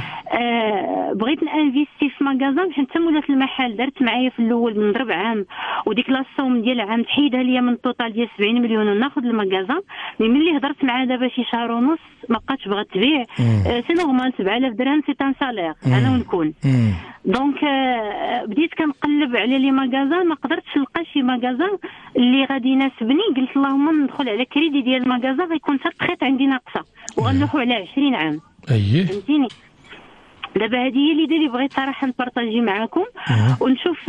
[SPEAKER 18] آه بغيت نانفيستي في ماغازان حتى مولات المحل دارت معايا في الاول من ضرب عام، وديك لاصوم ديال عام تحيدها ليا من الطوطال ديال سبعين مليون وناخذ الماغازان. مي ملي هضرت معاه دابا شي شهر ونص ما بقاتش بغات تبيع. آه سي نورمال سبعة آلاف درهم سي ان سالير انا ونكون. دونك آه بديت كنقلب على لي ماغازان، ما قدرتش نلقى شي ماغازان اللي غادي يناسبني. قلت اللهم ندخل على كريدي ديال الماغازان غيكون التخيط عندي ناقصه وغنلوحوا على عشرين عام.
[SPEAKER 3] اييه
[SPEAKER 18] فهمتيني. دابا هذه هي اللي اللي بغيت صراحه نبارطاجي معاكم. أه. ونشوف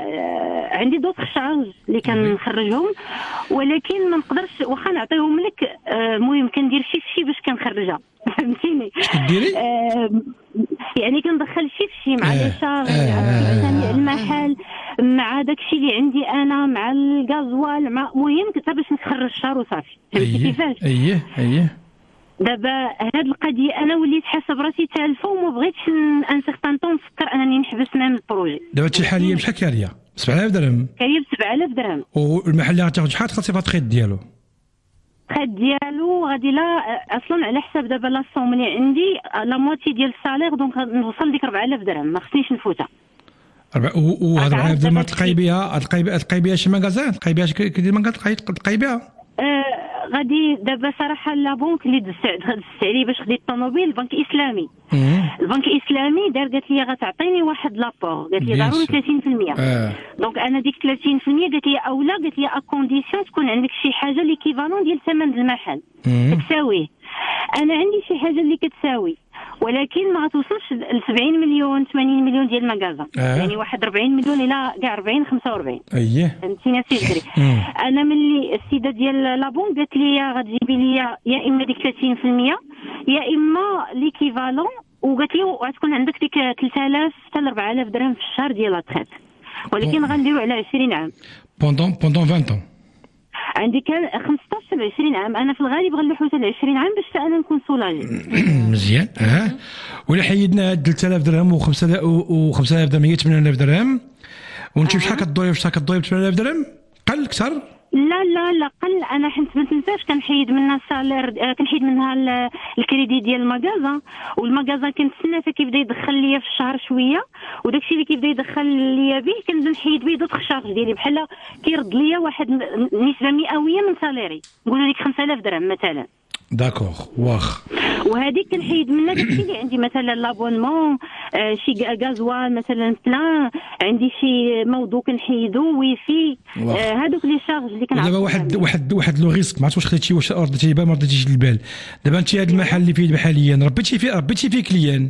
[SPEAKER 18] آه عندي دوطخ شارج اللي كنخرجهم، ولكن ما نقدرش واخا نعطيهم لك. المهم آه كندير شي فشي باش كنخرجها. فهمتيني.
[SPEAKER 3] اش كديري؟
[SPEAKER 18] آه يعني كندخل شي فشي مع لي شارج مع المحل مع داكشي اللي عندي انا مع الغازوال مع مهم كنت باش نخرج الشهر وصافي. فهمتي كيفاش؟
[SPEAKER 3] اييه اييه.
[SPEAKER 18] دابا هاد القضيه انا وليت حاسه براسي تالفه وما بغيتش ان سيغتان طون نفكر انني نحبس من البروجي.
[SPEAKER 3] دابا هادشي حاليا بشحال كاريه؟ سبعة آلاف درهم.
[SPEAKER 18] كاين سبعة آلاف درهم.
[SPEAKER 3] والمحل اللي غتاخذ شحال تخلصي في التخيط ديالو؟
[SPEAKER 18] التخيط ديالو غادي لا اصلا على حساب دابا لاصوم اللي عندي لا موتي ديال السالير، دونك نوصل ديك أربعة آلاف درهم ما خصنيش نفوتها.
[SPEAKER 3] وهاد أربعة آلاف درهم تلقاي بها تلقاي بها شي ماغازان، تلقاي بها كيدير ماغازان تلقاي بها.
[SPEAKER 18] آه غادي دابا صراحه لا بنك اللي دزت عليه باش خديت الطوموبيل البنك الاسلامي. البنك الاسلامي دار قالت لي غتعطيني واحد لابور، قالت لي ضروري ثلاثين بالمئة. آه. دونك انا ديك ثلاثين بالمئة قالت لي اولا، قالت لي ا كونديسيون تكون عندك شي حاجه اللي كيفالون ديال ثمن المحل كتساويه. انا عندي شي حاجه اللي كتساوي ولكن ما غتوصلش ل سبعين مليون ثمانين مليون ديال المغازه. آه. يعني واحد أربعين مليون الى كاع أربعين خمسة وأربعين.
[SPEAKER 3] اييه
[SPEAKER 18] فهمتيني سي جري. انا ملي السيده ديال لابون قالت لي غتجيبي لي يا اما ديك ثلاثين بالمئة يا اما ليكيفالون، وقالت لي غتكون عندك ديك ثلاثة آلاف حتى ل أربعة آلاف درهم في الشهر ديال لاطريت، ولكن غنديروا على عشرين عام.
[SPEAKER 3] بوندون بوندون عشرين عام.
[SPEAKER 18] عندي كان خمسطاش ل عشرين عام. انا في الغالب غنلوحو حتى ل عشرين عام باش انا نكون سولاجي.
[SPEAKER 3] مزيان. اه ولا حيدنا هاد ثلاثة آلاف درهم و خمسة آلاف درهم هي ثمانية آلاف درهم، ونمشيو شحال كتضوي شحال كتضوي ب ثمانية آلاف درهم؟ قل اكثر؟
[SPEAKER 18] لا لا لا قل. انا حنت ما تنساش كنحيد منها السالير، كنحيد منها الكريدي ديال المغازا، والمغازا كنتسنى حتى كيبدا يدخل ليا في الشهر شويه، وداكشي اللي كيبدا يدخل ليا به كنبدا نحيد به دوطخ شارج ديالي بحال كيرد ليا واحد نسبه مئويه من ساليري، نقولوا ديك خمسة آلاف درهم مثلا.
[SPEAKER 3] داكوغ واخ.
[SPEAKER 18] وهذيك كنحيد منها داكشي اللي عندي مثلا لابونمون، آه شي غازوال مثلا بلان، عندي شي موضوع كنحيدو ويفي، هذوك آه لي شارج اللي كنعرف.
[SPEAKER 3] دابا واحد واحد واحد لو ريسك، ما عرفتش واش خديتي واش رديتي البال ما رديتيش البال. دابا انت هذا المحل اللي فيه حاليا ربيتي فيه ربيتي فيه كليان.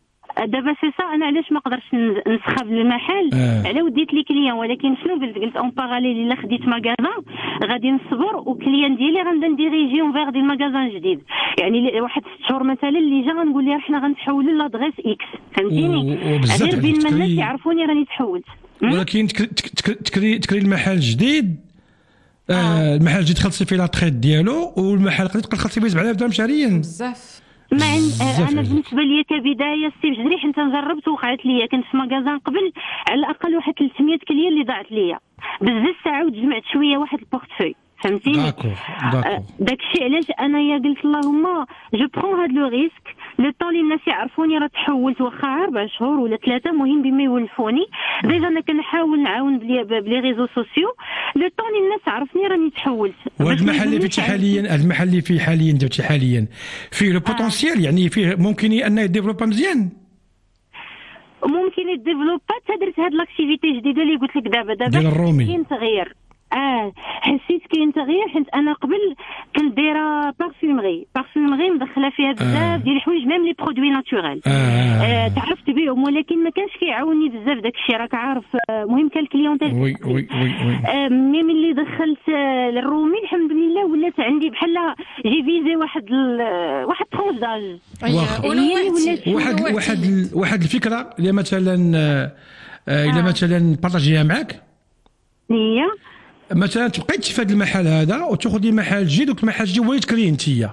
[SPEAKER 18] دابا سي سا انا علاش ما قدرتش نسخب المحل آه. على وديت لي كليان، ولكن شنو قلت قلت اون باراليل الا خديت ماغازان غادي نصبر وكليان ديالي غنبدا نديريجيهم فيغ دي ماغازان جديد، يعني واحد ست شهور مثلا اللي جا غنقول لها حنا غنتحولوا لادغيس اكس، فهمتيني؟ غير بين ما الناس يعرفوني راني تحولت.
[SPEAKER 3] ولكن تكري تكري تكري المحل جديد آه المحل جيت تخلصي فيه لا تريت ديالو، والمحل قدرت تخلصي فيه سبعة آلاف درهم شهريا.
[SPEAKER 2] بزاف.
[SPEAKER 18] مع آه انا بالنسبه لي كبدايه سي بجري حتى جربت وقعت لي، كنت في مغازان قبل على الاقل واحد ثلاثمية كليان اللي ضاعت ليا بزاف ساعه، وجمعت شويه واحد البورتفوي فهمتيني.
[SPEAKER 3] داكور داكور.
[SPEAKER 18] داكشي علاش انايا قلت اللهم جو برون هاد لو ريسك لو طون اللي الناس يعرفوني، راه تحولت واخا اربع شهور ولا ثلاثه، مهم بما يولفوني. ديجا انا كنحاول نعاون بلي بلي ريزو سوسيو، لو طون اللي الناس عرفني راني تحولت.
[SPEAKER 3] وهذا المحل اللي فيه حاليا، هذا المحل اللي فيه حاليا درتي حاليا فيه لو بوتونسيال، يعني فيه ممكن انه يديفلوبا مزيان،
[SPEAKER 18] ممكن يديفلوبا. درت هاد لاكتيفيتي جديده اللي قلت لك دابا دابا
[SPEAKER 3] ديال الرومي
[SPEAKER 18] كاين تغيير. اه حسيت كاين تغيير، حيت انا قبل كنت دايره بارفيومري بارفيومري مدخله فيها بزاف آه. ديال الحوايج، ميم لي برودوي ناتوريل آه. آه تعرفت بهم، ولكن ما كانش كيعاوني بزاف داك الشيء، راك عارف. المهم كان الكليونتيل
[SPEAKER 3] وي وي وي وي
[SPEAKER 18] آه مي ملي دخلت آه للرومي الحمد لله ولات عندي بحال جي فيزي واحد ال... واحد ترونش داج.
[SPEAKER 3] واحد واحد واحد الفكره اللي مثلا آه الا آه. مثلا بارطاجيها معاك
[SPEAKER 18] هي
[SPEAKER 3] مثلا تبقيت في هذا المحل هذا وتاخذي محل جديد، وداك المحل الجديد هو اللي تكري انتيا.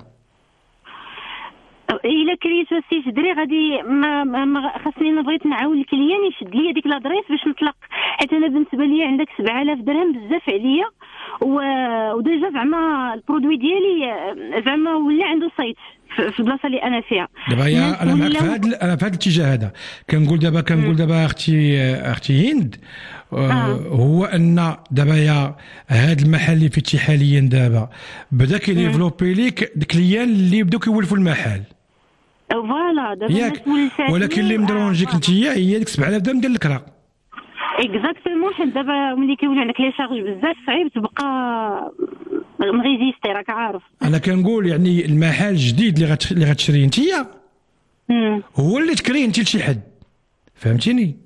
[SPEAKER 18] الا كريت سي جدري غادي ما, ما خاصني انا بغيت نعاون الكليان يشد لي ديك لادريس باش نطلق، حيت انا بالنسبه لي عندك سبعة آلاف درهم بزاف عليا، وديجا زعما البرودوي ديالي زعما ولا عنده صيت في البلاصه اللي انا فيها.
[SPEAKER 3] دابا يا انا معك في هذا انا في هذا الاتجاه هذا، كنقول دابا كنقول دابا اختي اختي هند آه. هو ان دابا يا هذا المحل اللي فيتي حاليا دابا بدا كيديفلوبي ليك الكليان اللي بداو كيولفوا المحل.
[SPEAKER 18] فوالا دابا
[SPEAKER 3] ولكن اللي مدرونجيك انت هي ديك سبعة آلاف درهم ديال الكرا.
[SPEAKER 18] اكزاكتومون، حيت دابا ملي كيولي عندك لي شارج بزاف صعيب تبقى مغيزيستي، راك عارف.
[SPEAKER 3] انا كنقول يعني المحل الجديد اللي غت... اللي غتشري انتيا هو اللي تكري انت لشي حد، فهمتيني؟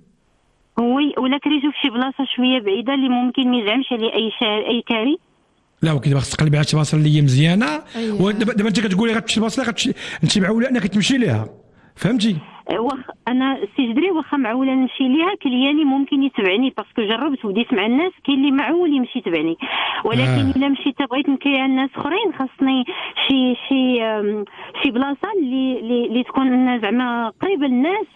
[SPEAKER 18] وي ولا كريتو في شي بلاصه شويه بعيده اللي ممكن ما يزعمش عليه اي شا... اي كاري.
[SPEAKER 3] لا وكي دابا خصك تقلبي على شي بلاصه اللي هي مزيانه. أيوة. ودابا دابا انت كتقولي غتمشي لبلاصه غتمشي انت معوله انك تمشي ليها، فهمتي؟
[SPEAKER 18] واخ انا سي جدري واخا معوله نمشي ليها كلياني ممكن يتبعني، باسكو جربت وديت مع الناس كاين اللي معول يمشي يتبعني، ولكن آه. الا مشيت بغيت نكري على الناس اخرين خاصني شي شي شي بلاصه اللي اللي تكون زعما قريبه للناس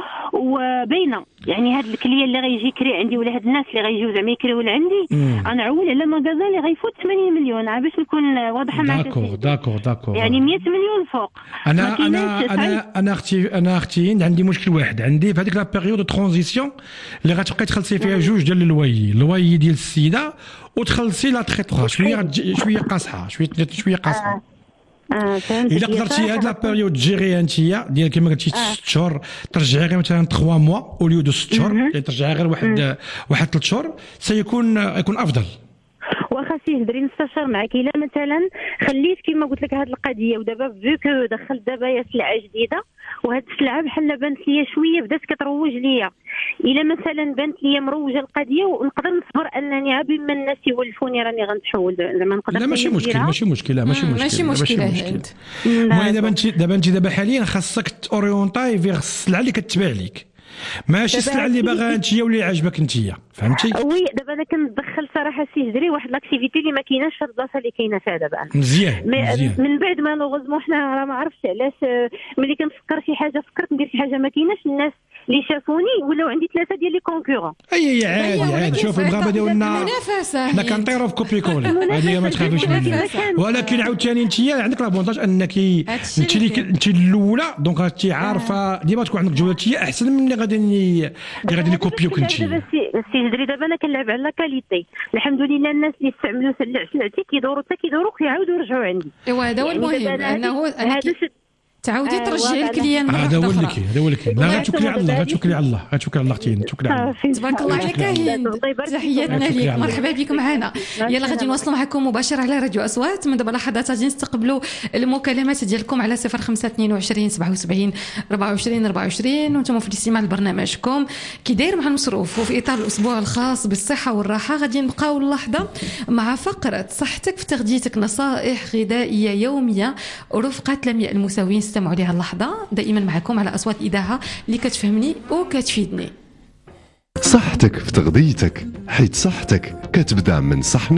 [SPEAKER 18] وباينه، يعني هاد الكليان اللي غيجي يكري عندي ولا هاد الناس اللي غيجيو زعما يكريو لعندي غنعول على ماغازان اللي غيفوت ثمانين مليون باش نكون واضحه معاك.
[SPEAKER 3] داكور داكور داكور
[SPEAKER 18] يعني مية مليون فوق.
[SPEAKER 3] انا انا انا انا اختي انا اختي عندي مشكل واحد، عندي في هذيك لا بيريود دو ترانزيسيون اللي غتبقاي تخلصي فيها جوج ديال الواي، الواي ديال السيده وتخلصي لا تريطوها شويه شويه قاصحه شويه شويه قاصحه.
[SPEAKER 18] اه فهمت.
[SPEAKER 3] الا قدرتي هاد لا بيريود تجيريها انتيا ديال كما قلتي ست شهور، ترجعي غير مثلا ثلاثة موا او ليو دو ست شهور، يعني ترجعي غير واحد واحد ثلاث شهور، سيكون يكون افضل.
[SPEAKER 18] واخا سي هدري نستشر معك، الا مثلا خليت كما قلت لك هذه القضيه ودابا فيو كو دخلت دابا يا سلعه جديده وهاد السلعه بحال بانت ليا شويه بدات كتروج ليا، الا مثلا بانت ليا مروجه القضيه ونقدر نصبر انني عا بما الناس يولفوني راني غنتحول زعما نقدر.
[SPEAKER 3] لا ماشي مشكل ماشي مشكله ماشي مشكل
[SPEAKER 2] ماشي مشكله
[SPEAKER 3] هند. المهم دابا انت دابا انت دابا حاليا خاصك توريونطاي فيغ السلعه اللي كتباع لك، ماشي السلعه اللي باغا انت واللي عاجبك انت، فهمتي؟
[SPEAKER 18] وي دابا انا كندخل صراحه سي هدري واحد لاكتيفيتي اللي ما كايناش في البلاصه اللي كاينه فيها دابا.
[SPEAKER 3] مزيان مزيان.
[SPEAKER 18] من بعد ما لوغوزمون حنا راه ما عرفتش علاش ملي كنفكر شي حاجه فكرت ندير شي حاجه ما كايناش، الناس اللي شافوني ولاو عندي ثلاثه ديال لي كونكورون.
[SPEAKER 3] اي عادي عادي، شوف المغاربه ديالنا حنا كنطيروا في كوبي كولي، هذه ما تخافوش منها. ولكن عاوتاني انت عندك لافونتاج انك انت انت الاولى، دونك انت عارفه ديما تكون عندك جوده احسن من اللي غادي اللي غادي يكوبيوك انت.
[SPEAKER 18] سي جدري دابا انا كنلعب على لا كاليتي، الحمد لله الناس اللي استعملوا سلعتي كيدوروا حتى كيدوروا كيعاودوا يرجعوا عندي.
[SPEAKER 2] ايوا هذا هو المهم، انه هذا تعاودي ترجعي الكليان مره
[SPEAKER 3] هذا هو اللي كاين هذا هو اللي كاين. لا غتوكلي على الله غتوكلي على الله غتوكلي على الله اختي توكلي على الله.
[SPEAKER 2] تبارك الله عليك هند، تحياتنا ليك، مرحبا بكم معنا. يلا غادي نواصلوا معكم مباشره على راديو اصوات. من دابا لحظات غادي نستقبلوا المكالمات ديالكم على صفر خمسة اثنين وعشرين سبعة وسبعين أربعة وعشرين أربعة وعشرين وانتم في الاستماع لبرنامجكم كي داير مع المصروف. وفي اطار الاسبوع الخاص بالصحه والراحه غادي نبقاو اللحظه مع فقره صحتك في تغذيتك، نصائح غذائيه يوميه ورفقه لمياء المساوين. استمعوا لها اللحظه دائما معكم على اصوات اذاعه اللي كتفهمني وكتفيدني.
[SPEAKER 1] صحتك في تغذيتك، حيت صحتك كتبدا من صحنك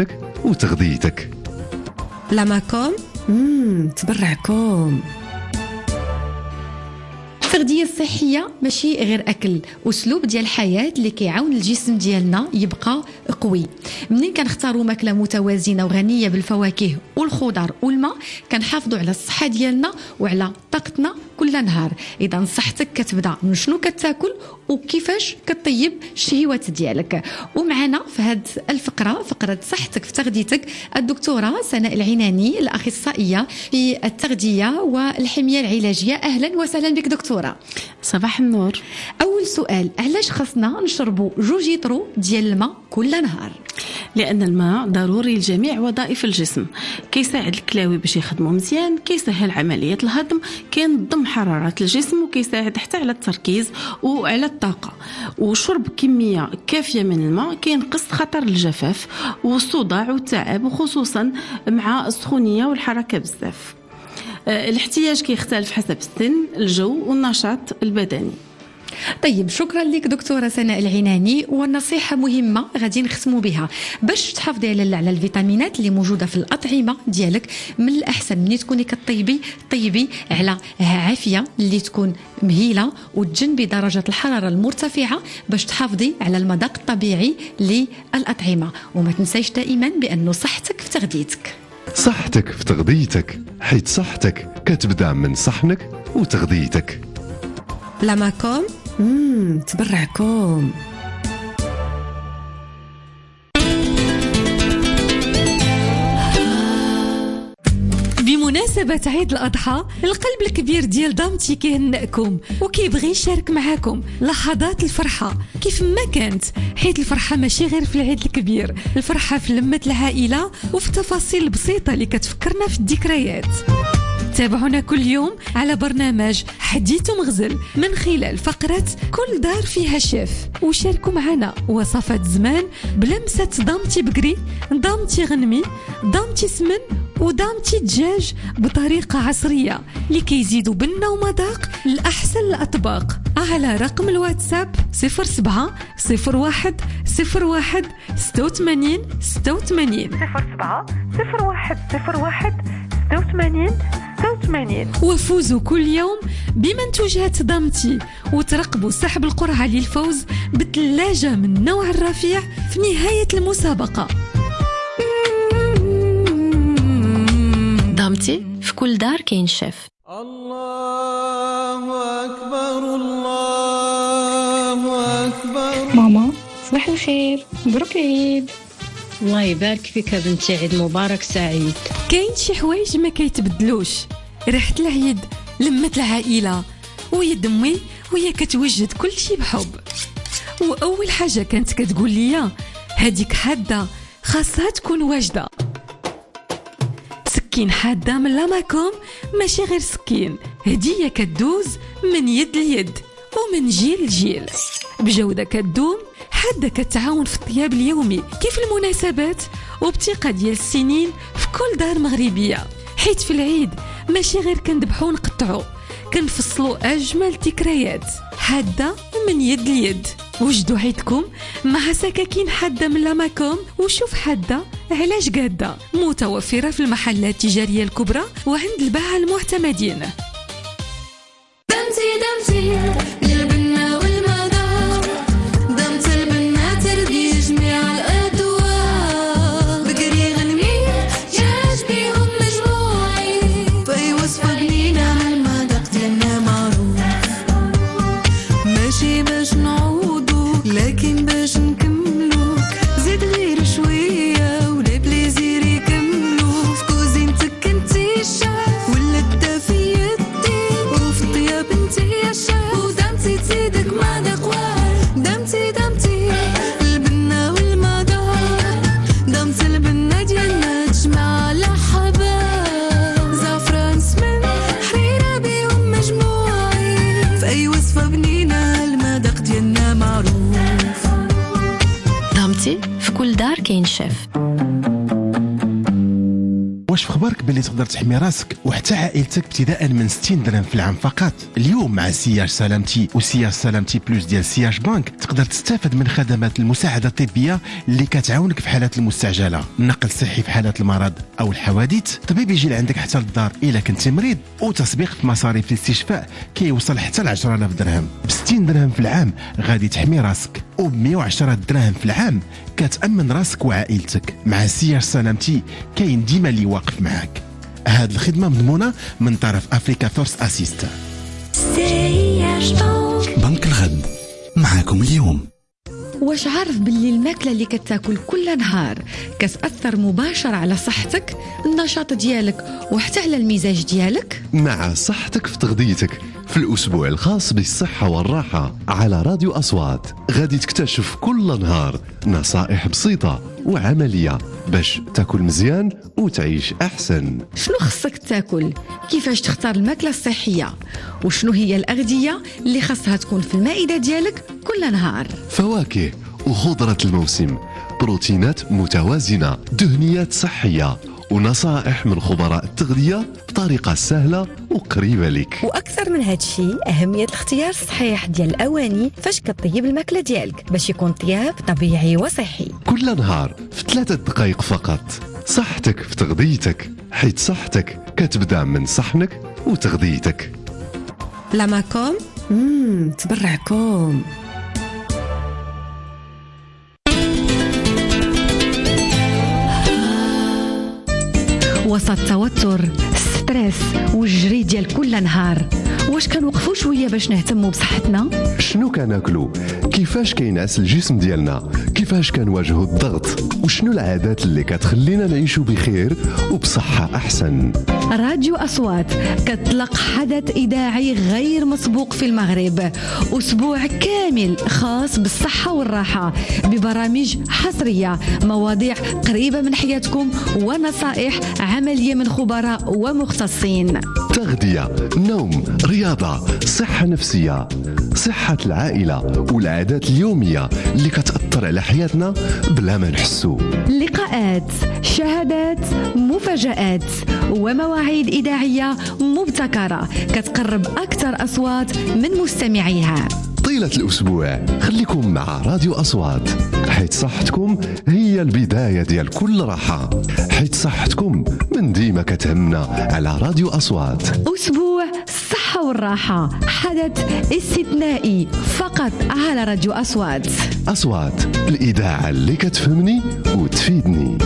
[SPEAKER 1] وتغذيتك.
[SPEAKER 8] لا معكم امم تبرعكم.
[SPEAKER 16] التغذية الصحية ماشي غير أكل، أسلوب ديال الحياة اللي كيعاون الجسم ديالنا يبقى قوي. منين كنختاروا ماكلة متوازنة وغنية بالفواكه والخضر والماء كنحافظوا على الصحة ديالنا وعلى طاقتنا كل نهار. إذا صحتك كتبدا من شنو كتاكل وكيفاش كطيب الشهيوات ديالك. ومعنا في هذه الفقرة، فقرة صحتك في تغذيتك، الدكتورة سناء العناني، الأخصائية في التغذية والحمية العلاجية. أهلا وسهلا بك دكتورة.
[SPEAKER 19] صباح النور.
[SPEAKER 16] أول سؤال، علاش خصنا نشربوا جوج يطرو ديال الماء كل نهار؟
[SPEAKER 19] لأن الماء ضروري لجميع وظائف الجسم، كيساعد الكلاوي باش يخدموا مزيان، كيسهل عملية الهضم، كينظم حرارة الجسم، وكيساعد حتى على التركيز وعلى الطاقة. وشرب كمية كافية من الماء كينقص خطر الجفاف والصداع والتعب، وخصوصا مع السخونية والحركة بزاف. الاحتياج كيختلف حسب السن، الجو والنشاط البدني.
[SPEAKER 16] طيب شكرا لك دكتورة سناء العناني. والنصيحة مهمة غادي نختموا بها باش تحافظي على على الفيتامينات اللي موجودة في الأطعمة ديالك. من الأحسن ملي تكوني كطيبي طيبي على عافية اللي تكون مهيلة وتجنبي درجة الحرارة المرتفعة باش تحافظي على المذاق الطبيعي للأطعمة. وما تنسيش دائما بأنه صحتك في تغذيتك.
[SPEAKER 1] صحتك في تغذيتك، حيت صحتك كتبدا من صحنك وتغذيتك.
[SPEAKER 8] لا معكم امم تبرعكم.
[SPEAKER 2] بمناسبة عيد الأضحى، القلب الكبير ديال دامتي كيهنئكم وكيبغي يشارك معاكم لحظات الفرحة كيف ما كانت، حيث الفرحة ماشي غير في العيد الكبير، الفرحة في لمة العائلة وفي التفاصيل البسيطة اللي كتفكرنا في الذكريات. تابعونا كل يوم على برنامج حديث مغزل من خلال فقرة كل دار فيها شيف، وشاركوا معنا وصفات زمان بلمسة دامتي بقري، دامتي غنمي، دامتي سمن ودامتي دجاج بطريقة عصرية اللي كيزيدوا بنا ومذاق لأحسن الأطباق. على رقم الواتساب صفر سبعة صفر واحد صفر واحد ستة وثمانين ستة وثمانين صفر سبعة صفر واحد صفر واحد ستة وثمانين ستة وثمانين. وفوزوا كل يوم بمنتوجات دامتي، وترقبوا سحب القرعة للفوز بثلاجة من النوع الرفيع في نهاية المسابقة.
[SPEAKER 20] دامتي في كل دار كاين شيف.
[SPEAKER 17] الله أكبر الله أكبر.
[SPEAKER 6] ماما صباح الخير، مبروك العيد.
[SPEAKER 21] الله يبارك فيك بنتي، عيد مبارك سعيد.
[SPEAKER 2] كاين شي حوايج ما كيتبدلوش، ريحة العيد، لمة العائلة، ويا دمي وهي كتوجد كل شي بحب. وأول حاجة كانت كتقول لي هاديك حادة خاصها تكون واجدة. سكين حادة من لاماكوم ماشي غير سكين، هدية كتدوز من يد ليد ومن جيل لجيل، بجودة كتدوم، حادة كتعاون في الطياب اليومي كيف المناسبات، وبثقة ديال السنين في كل دار مغربية. حيت في العيد ماشي غير كندبحو ونقطعو، كنفصلوا أجمل ذكريات. حادة من يد ليد، وجدوا عيدكم مع سكاكين حادة من لاماكوم. وشوف حادة علاش قادة، متوفرة في المحلات التجارية الكبرى وعند الباعة المعتمدين.
[SPEAKER 4] دمتي دمتي للبنة والمذاق، دمت البنة ترضي جميع الأذواق، بقري غنمي جاج بيهم مجموعي، في وصفة بنينة المذاق ديالنا معروف، ماشي باش نعوضو لكن باش نكملو، زيد غير شوية ولا بليزير يكملو، في كوزينتك انتي الشاف ولا الدافي يدي، وفي الطياب انتي الشاف، ودمتي تزيدك مذاق واعر. دمتي دمتي البنة والمذاق، دمت البنة ديالنا تجمع الأحباب، زعفران سمن حريرة بيهم مجموعين، في أي وصفة بنينة المذاق ديالنا معروف.
[SPEAKER 20] دامتي في كل دار كاين شيف.
[SPEAKER 11] واش في خبرك باللي تقدر تحمي راسك وحتى عائلتك ابتداء من ستين درهم في العام فقط؟ اليوم مع سياج سلامتي وسياج سلامتي بلوس ديال سياج بانك تقدر تستافد من خدمات المساعده الطبيه اللي كتعاونك في حالات المستعجله، نقل صحي في حالات المرض او الحوادث، طبيب يجي لعندك حتى للدار الا كنتي مريض، وتسبيق في مصاريف الاستشفاء كيوصل حتى ل عشرة آلاف درهم. ب ستين درهم في العام غادي تحمي راسك، وب مية وعشرة دراهم في العام كتامن راسك وعائلتك. مع سياج سلامتي كاين ديما اللي واقف معاك. هاد الخدمه مضمونه من طرف افريكا فورس اسيست.
[SPEAKER 4] سياج بانك.
[SPEAKER 11] بنك الغد معاكم اليوم.
[SPEAKER 16] واش عارف باللي الماكله اللي كتاكل كل نهار كتاثر مباشره على صحتك، النشاط ديالك وحتى على المزاج ديالك؟
[SPEAKER 1] مع صحتك في تغذيتك في الأسبوع الخاص بالصحة والراحة على راديو أصوات غادي تكتشف كل نهار نصائح بسيطة وعملية باش تاكل مزيان وتعيش أحسن.
[SPEAKER 16] شنو خصك تاكل؟ كيفاش تختار الماكلة الصحية؟ وشنو هي الأغذية اللي خصها تكون في المائدة ديالك كل نهار؟
[SPEAKER 1] فواكه وخضرة الموسم، بروتينات متوازنة، دهنيات صحية، ونصائح من خبراء التغذية بطريقة سهلة وقريبة لك.
[SPEAKER 8] واكثر من هذا الشيء اهميه الاختيار الصحيح ديال الاواني فاش كطيب الماكله ديالك باش يكون طياب طبيعي وصحي.
[SPEAKER 1] كل نهار في ثلاثة دقائق فقط. صحتك في تغذيتك، حيث صحتك كتبدا من صحنك وتغذيتك.
[SPEAKER 8] لا معكم امم تبرعكم.
[SPEAKER 16] وسط التوتر، ستريس والجري ديال كل نهار، واش كنوقفوا شويه باش نهتموا بصحتنا؟
[SPEAKER 1] شنو كناكلوا؟ كيفاش كينعس الجسم ديالنا؟ كيفاش كنواجهوا الضغط؟ وشنو العادات اللي كتخلينا نعيشوا بخير وبصحه احسن؟
[SPEAKER 16] راديو أصوات كتطلق حدث إذاعي غير مسبوق في المغرب، أسبوع كامل خاص بالصحة والراحة ببرامج حصرية، مواضيع قريبة من حياتكم ونصائح عملية من خبراء ومختصين.
[SPEAKER 1] تغذية، نوم، رياضة، صحة نفسية، صحة العائلة والعادات اليومية اللي كتأثر على حياتنا بلا ما نحسو.
[SPEAKER 16] لقاءات، شهادات، مفاجآت ومواعيد إذاعية مبتكرة كتقرب أكثر أصوات من مستمعيها.
[SPEAKER 1] طيلة الأسبوع خليكم مع راديو أصوات، حيث صحتكم هي البداية ديال كل راحة، حيث صحتكم من ديما كتهمنا على راديو أصوات.
[SPEAKER 16] أسبوع الصحة والراحة، حدث استثنائي فقط على راديو أصوات.
[SPEAKER 1] أصوات، الإذاعة اللي كتفهمني وتفيدني.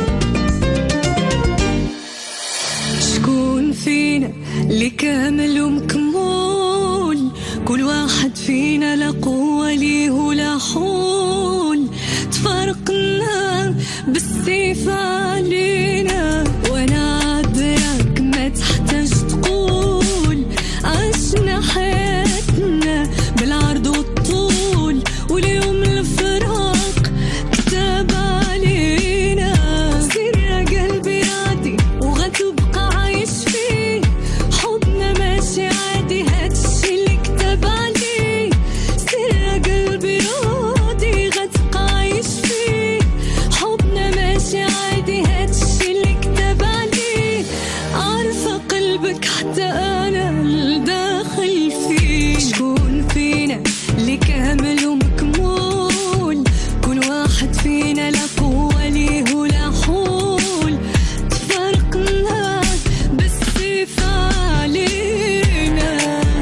[SPEAKER 4] شكون فينا اللي كامل ومكمول؟ كل واحد فينا لا قوة ليه ولا حول، تفرقنا بالسيف علينا، وانا عذرك ما تحتاج تقول، عشنا حياتنا بالعرض والطول، واليوم الفراق كتاب علينا، سير يا قلبي عادي وغتبقى عايش فيه، حبنا ماشي عادي هادشي اللي كتاب عليه، سير يا قلبي عادي غتبقى عايش فيه، حبنا ماشي عادي هادشي اللي كتاب عليه، عارفة قلبك حتى أنا الداخل فيه. شكون فينا اللي كامل ومكمول؟ كل واحد فينا لا قوة ليه ولا حول، تفرقنا بالسيف علينا.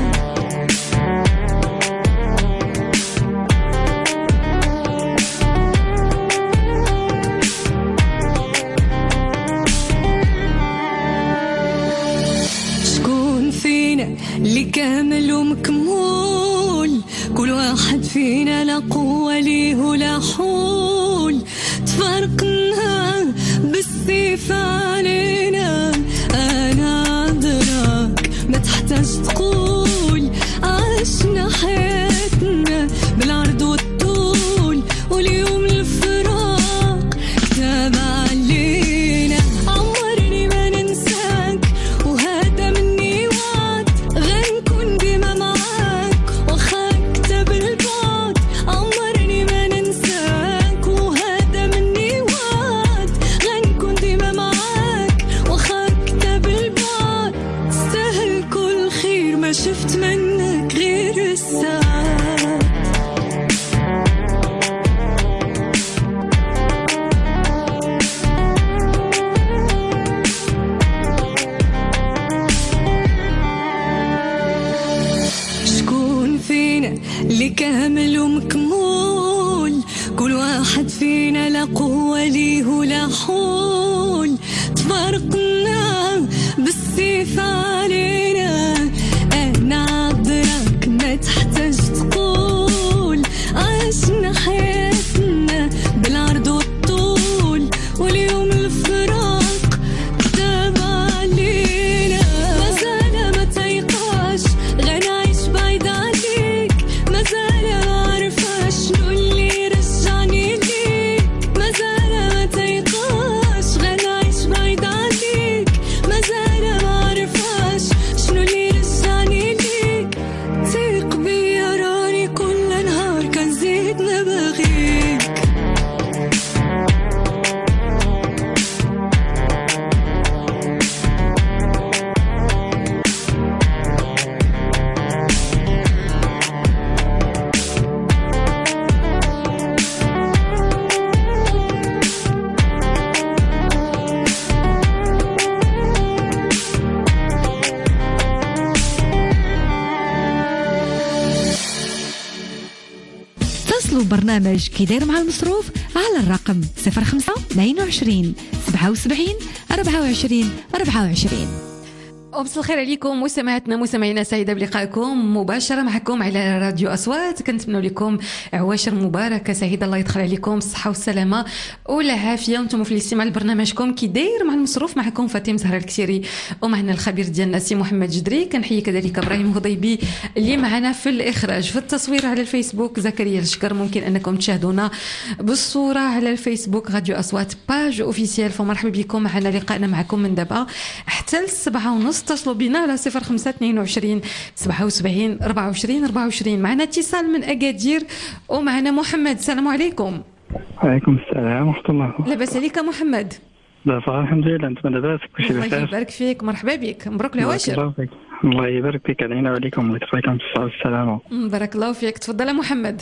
[SPEAKER 4] شكون فينا اللي كامل ومكمول؟ كل واحد فينا لا قوة ليه ولا حول، تفرقنا بالسيف علينا، أنا عذرك ما تحتاج تقول، عشنا حياتنا بالعرض والطول، واليوم الفراق كتاب علينا، عمرني ما ننساك وهذا مني وعد، غنكون ديما معاك وخاك كتاب البعد، عمرني ما ننساك وهذا كامل ومكمول، كل واحد فينا لا قوة ليه ولا حول، تفرقنا بالسيف علينا، أنا عذرك ما تحتاج تقول، عشنا حياتنا بالعرض والطول، واليوم الفراق كتاب علينا، مازال ما تيقاش غنعيش بعيد عليك، مازال ما عرفاش شنو اللي رجعني ليك، مازال ما تيقاش غنعيش بعيد عليك، مازال ما عرفاش شنو اللي رجعني ليك، تيق بيا راني كل نهار كنزيد نبغيك.
[SPEAKER 16] اتصلوا برنامج كي داير مع المصروف على الرقم صفر خمسة اثنين وعشرين سبعة وسبعين أربعة وعشرين أربعة وعشرين.
[SPEAKER 2] ومساء الخير عليكم مستمعاتنا مستمعينا، سعيدة بلقائكم مباشرة معكم على راديو أصوات. كنتمنى لكم عواشر مباركة سعيدة، الله يدخل عليكم الصحة والسلامة والعافية وانتم في الاستماع لبرنامجكم كي داير مع المصروف. معكم فاطمة زهرة الكسيري ومعنا الخبير ديالنا سي محمد جدري. كنحيي كذلك إبراهيم هضيبي اللي معنا في الإخراج. في التصوير على الفيسبوك زكريا الشكر. ممكن أنكم تشاهدونا بالصورة على الفيسبوك راديو أصوات باج أوفيسيال. فمرحبا بكم معنا، لقائنا معكم من دابا حتى السبعة ونص. اتصلوا بنا على صفر خمسة اثنين وعشرين سبعة وسبعين أربعة وعشرين أربعة وعشرين. معنا اتصال من أكادير ومعنا محمد. السلام عليكم.
[SPEAKER 5] وعليكم السلام ورحمة الله.
[SPEAKER 2] لاباس عليك محمد؟
[SPEAKER 5] لاباس الحمد لله، انت لاباس؟ كلشي بخير؟
[SPEAKER 2] الله يبارك فيك، مرحبا بك، مبروك العواشر.
[SPEAKER 5] الله يبارك فيك علينا وعليكم، الله يدخل عليكم بالصحة والسلامة.
[SPEAKER 2] بارك الله فيك. تفضل محمد.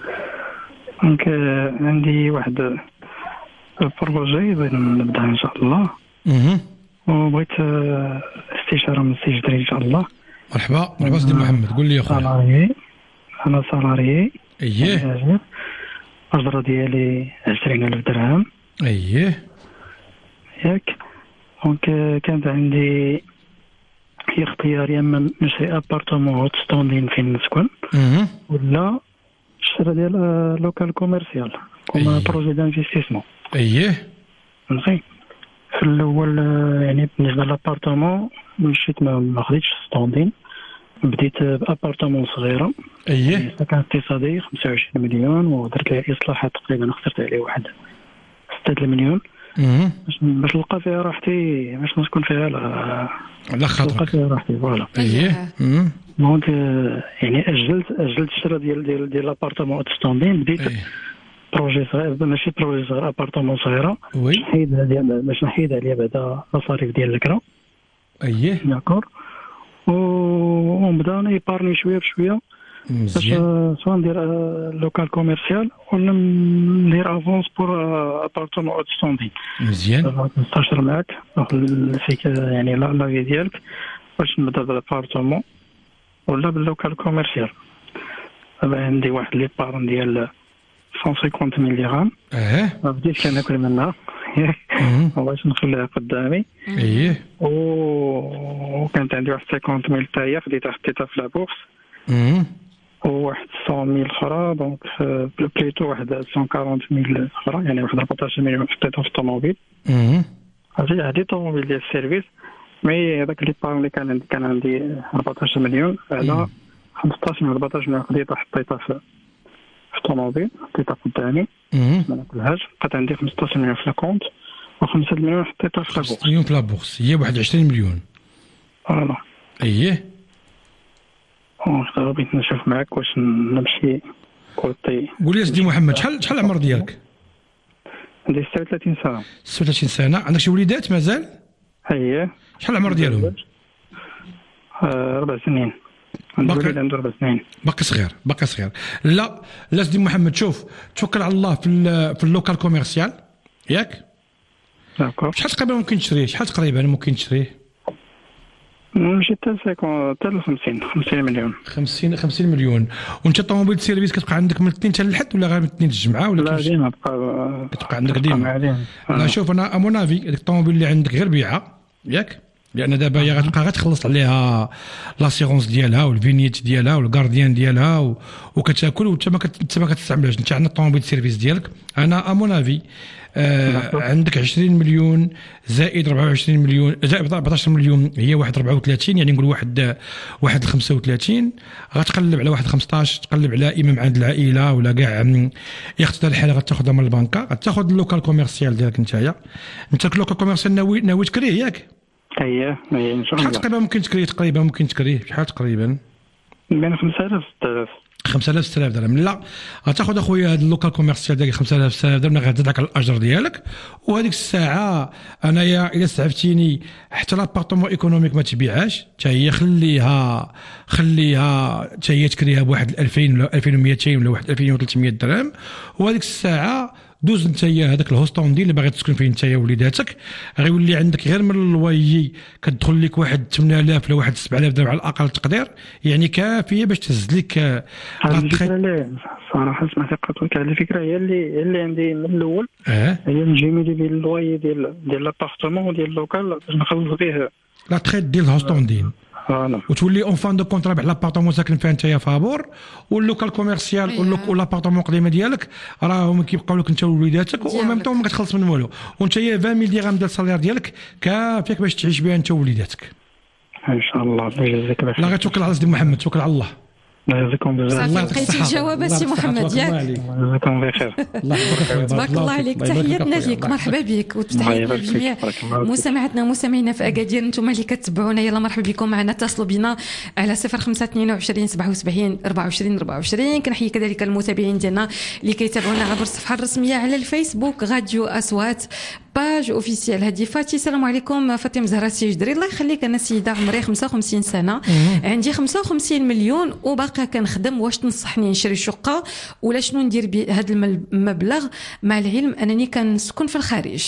[SPEAKER 5] دونك عندي واحد البروجي بغيت نبدا ان شاء الله، وبغيت استشاره من السي جدري ان شاء الله.
[SPEAKER 3] مرحبا مرحبا سيدي محمد، قول لي يا خويا.
[SPEAKER 5] صالاريي، انا صالاريي.
[SPEAKER 3] اييه.
[SPEAKER 5] الاجره ديالي عشرين ألف درهم.
[SPEAKER 3] اييه.
[SPEAKER 5] ياك. دونك كانت عندي هي اختيار، يا اما نشري ابارتمون هوت ستوندين فين نسكن، ولا الشراء ديال لوكال كوميرسيال كوم بروجي دانفستيسمون.
[SPEAKER 3] اييه.
[SPEAKER 5] فهمتي؟ في الاول يعني بالنسبه للابارتمون مشيت ما خديتش ستوندين، بديت بابارتمون صغيره.
[SPEAKER 3] اييه.
[SPEAKER 5] سكن اقتصادي خمسة وعشرين مليون، ودرت لها اصلاحات تقريبا خسرت عليه واحد ستة مليون.
[SPEAKER 3] اها.
[SPEAKER 5] باش نلقى فيها راحتي، باش نسكن فيها على
[SPEAKER 3] على خاطرك.
[SPEAKER 5] نلقى فيها راحتي فوالا.
[SPEAKER 3] اييه.
[SPEAKER 5] دونك يعني اجلت اجلت الشراء ديال ديال ديال لابارتمون ستوندين. بديت بروجي صغير، ماشي بروجي صغير، ابارتمون صغيره باش نحيد باش نحيد عليها بعدا مصاريف ديال الكرا.
[SPEAKER 3] اييه.
[SPEAKER 5] داكور. ونبدا نيبارني شويه بشويه باش سواء ندير لوكال كوميرسيال ولا ندير افونس بور ابارتمون اوت ستوندين.
[SPEAKER 3] مزيان.
[SPEAKER 5] نستشر معاك فيك يعني لا لا ديالك باش نبدا بالابارتمون ولا باللوكال كوميرسيال. دابا عندي واحد لي بارن ديال مية وخمسين ميل درهم.
[SPEAKER 3] اه
[SPEAKER 5] ما بديتش كناكل منها باش نخليها قدامي.
[SPEAKER 3] اييه.
[SPEAKER 5] وكانت عندي واحد خمسين ميل تاهي خديتها حطيتها في لابورس.
[SPEAKER 3] اها.
[SPEAKER 5] وواحد مية ميل اخرى، دونك بليتو واحد مية وأربعين ميل اخرى، يعني واحد أربعطاش مليون حطيتها في الطوموبيل.
[SPEAKER 3] اها.
[SPEAKER 5] هذه هذه طوموبيل ديال السيرفيس. مي هذاك لي بارون اللي كان عندي كان عندي أربعطاش مليون، على خمسطاش من أربعطاش مليون خديتها حطيتها في في الطوموبيل، حطيتها قدامي ما ناكلهاش. بقات عندي خمسطاش مليون في الكونت وخمسة مليون حطيتها في لابورس.
[SPEAKER 3] مليون في لابورس هي واحد عشرين مليون.
[SPEAKER 5] فوالا.
[SPEAKER 3] اييه.
[SPEAKER 5] اه بغيت نشوف معاك واش نمشي كوتي.
[SPEAKER 3] قول لي سيدي محمد، شحال شحال العمر ديالك؟
[SPEAKER 5] عندي ستة وثلاثين سنه.
[SPEAKER 3] ستة وثلاثين سنه. عندك شي وليدات مازال؟
[SPEAKER 5] اييه.
[SPEAKER 3] شحال العمر ديالهم؟
[SPEAKER 5] آه ربع سنين. عندي وليد عنده ربع سنين.
[SPEAKER 3] باقي صغير باقي صغير. لا لا سيدي محمد، شوف توكل على الله في في اللوكال كوميرسيال ياك.
[SPEAKER 5] داكور.
[SPEAKER 3] شحال تقريبا ممكن تشريه؟ شحال تقريبا ممكن تشريه؟
[SPEAKER 5] ماشي حتى سيكون حتى خمسين خمسين مليون
[SPEAKER 3] خمسين خمسين مليون. وانت طوموبيل سيرفيس كتبقى عندك من الاثنين حتى للحد ولا غير من الاثنين الجمعه ولا
[SPEAKER 5] لا ديما تبقى
[SPEAKER 3] كتبقى عندك ديما؟ لا شوف انا امونافي ديك الطوموبيل اللي عندك غير بيعها ياك، لان دابا هي غتبقى غتخلص عليها لاسيغونس ديالها والفينيت ديالها والغارديان ديالها و... وكتاكل وانت ما كت... ما كتستعملهاش. انت عندك الطوموبيل سيرفيس ديالك. انا امونافي آه عندك عشرين مليون زائد أربعة وعشرين مليون زائد أربعطاش مليون هي واحد أربعة وثلاثين، يعني نقول واحد واحد خمسة وثلاثين. غتقلب على واحد خمسطاش، تقلب على اما عند العائله ولا كاع يختار الحاله غتاخذها من البنكه، غتاخذ اللوكال كوميرسيال ديالك نتايا. انت اللوكال كوميرسيال ناوي ناوي تكريه ياك؟
[SPEAKER 5] اييه ان شاء الله.
[SPEAKER 3] شحال تقريبا ممكن تكريه؟ تقريبا ممكن تكريه شحال تقريبا؟
[SPEAKER 5] بين خمسة آلاف ستة آلاف
[SPEAKER 3] خمسة آلاف ستة آلاف درهم. لا غتاخذ اخويا هذا اللوكال كوميرسيال ديالك خمسة آلاف ستة آلاف درهم، غتزيد لك الاجر ديالك. وهذيك الساعه انايا الا سعفتيني حتى لابارتمون ايكونوميك ما تبيعهاش حتى هي، خليها خليها حتى هي تكريها بواحد ألفين ولا ألفين ومئتين ولا واحد ألفين وثلاثمئة درهم. وهذيك الساعه دوز نتايا هذاك الهوستوندي اللي باغي تسكن فيه نتايا وليداتك، غيولي عندك غير من الوايي كتدخل لك واحد ثمانية آلاف ولا واحد سبعة آلاف درهم على الاقل تقدير، يعني كافيه باش تهز لك.
[SPEAKER 5] هذه الفكره اللي صراحه سمعت قطوك، هذه الفكره هي اللي هي اللي عندي من الاول.
[SPEAKER 3] اه
[SPEAKER 5] هي نجيمي ديال الوايي ديال ديال لابارتمون وديال اللوكال باش نخلص به
[SPEAKER 3] لا تريت ديال الهوستوندين وتولي اون فان دو كونترا بحال لابارتمون ساكن فيها نتايا فابور، واللوكال كوميرسيال والابارتمون قديمه ديالك راهم كيبقاو لك انت ووليداتك، وميم طون ما كتخلص من والو، وانت هي عشرين ميل درهم ديال الصالير ديالك كافيك باش تعيش بها انت ووليداتك
[SPEAKER 5] ان شاء الله. الله يجزيك بخير.
[SPEAKER 3] لا غير توكل على سيدي محمد، توكل على الله.
[SPEAKER 5] الله يجزيكم بزاف.
[SPEAKER 2] الله يعطيك الجواب سي محمد ياك.
[SPEAKER 5] الله يجزيكم بخير.
[SPEAKER 2] تبارك الله عليك. تحياتنا ليك، مرحبا بك وتحياتنا لجميع مستمعاتنا ومستمعينا في اكادير. انتم اللي كتبعونا يلا مرحبا بكم معنا، اتصلوا بنا على صفر خمسة اثنين وعشرين سبعة وسبعين أربعة وعشرين أربعة وعشرين. كنحيي كذلك المتابعين ديالنا اللي كيتابعونا عبر الصفحه الرسميه على الفيسبوك راديو اصوات باج اوفيسيال. هادي فاتي السلام عليكم. فاطمه زهره السيجدري الله يخليك، انا سيده عمري خمسة وخمسين سنه، عندي خمسة وخمسين مليون وباقا كنخدم، واش تنصحني نشري شقه ولا شنو ندير بهذا المبلغ، مع العلم انني كنسكن في الخارج؟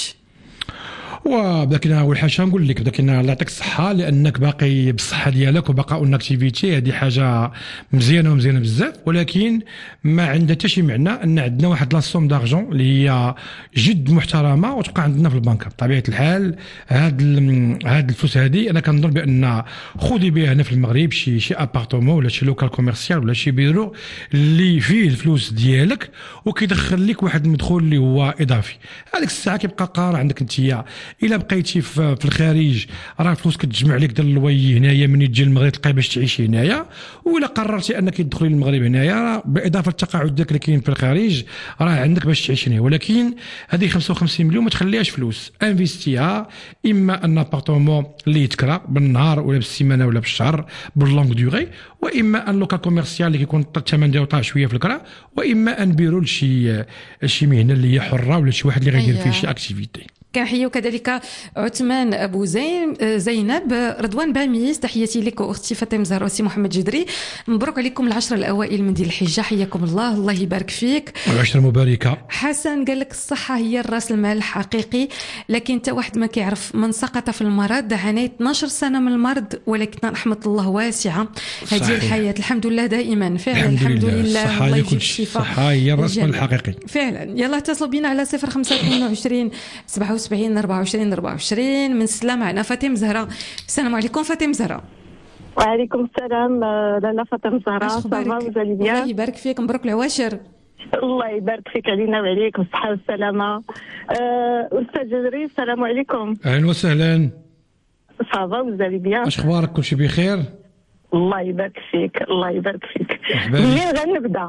[SPEAKER 3] وبداكنا اول حاجه نقول لك بداكنا الله يعطيك الصحه، لانك باقي بالصحه ديالك وباقا اون اكتيفيتي، هذه حاجه مزيانه ومزيانه بزاف، ولكن ما عندها حتى شي معنى ان عندنا واحد لاسوم دارجون اللي هي جد محترمه وتبقى عندنا في البنكه. بطبيعه الحال هاد هاد الفلوس هذه انا كنظن بان خذي بها هنا في المغرب شي شي ابارتمون ولا شي لوكال كوميرسيال ولا شي بيرو اللي فيه الفلوس ديالك وكيدخل لك واحد المدخول اللي هو اضافي. هذيك الساعه كيبقى قرار عندك انت. الا بقيتي في الخارج راه الفلوس كتجمع لك ديال الوي هنايا من تجي المغرب تلقاي باش تعيشي هنايا، وإلا قررتي انك تدخلي للمغرب هنايا باضافه التقاعد ديالك اللي كاين في الخارج راه عندك باش تعيش هنا. ولكن هذه خمسة وخمسين مليون ما تخليهاش فلوس، انفيستيها اما ان ابارتمون اللي يتكرا بالنهار ولا بالسيمانه ولا بالشهر باللونغ دوغي، واما ان لوكال كوميرسيال اللي كيكون الثمن ديالو طالع شويه في الكرا، واما ان بيرو لشي شي مهنه اللي هي حره ولا شي واحد اللي غيدير فيه شي اكتيفيتي.
[SPEAKER 2] كنحيو كذلك عثمان ابو زين زينب رضوان باميس، تحياتي لك واختي فاطمه زهراء وسي محمد جدري، مبروك عليكم العشر الاوائل من ديال الحجه، حياكم الله الله يبارك فيك
[SPEAKER 3] العشره مباركه.
[SPEAKER 2] حسن قال لك الصحه هي الراس المال الحقيقي، لكن حتى واحد ما كيعرف من سقط في المرض. عانيت اثناش سنه من المرض ولكن رحمه الله واسعه، هذه الحياه الحمد لله دائما فعلا الحمد لله, لله. الله يجيب الشفاء،
[SPEAKER 3] الصحه هي الراس المال الحقيقي
[SPEAKER 2] فعلا. يلا اتصلوا بنا على صفر خمسة اثنين وعشرين سبعة وسبعين أربعة وعشرين أربعة وعشرين. من سلام معنا فاطمه زهراء. السلام عليكم فاطمه زهراء.
[SPEAKER 7] وعليكم السلام لاله فاطمه زهراء. صافا وزالي بيان؟
[SPEAKER 2] الله يبارك فيك، مبروك العواشر.
[SPEAKER 7] الله يبارك فيك علينا وعليك بالصحه والسلامه. أه استاذ جدري السلام عليكم.
[SPEAKER 3] اهلا وسهلا.
[SPEAKER 7] صافا وزالي بيان؟
[SPEAKER 3] اش اخبارك؟ كلشي بخير؟
[SPEAKER 7] الله يبارك فيك الله يبارك فيك. منين غنبدا؟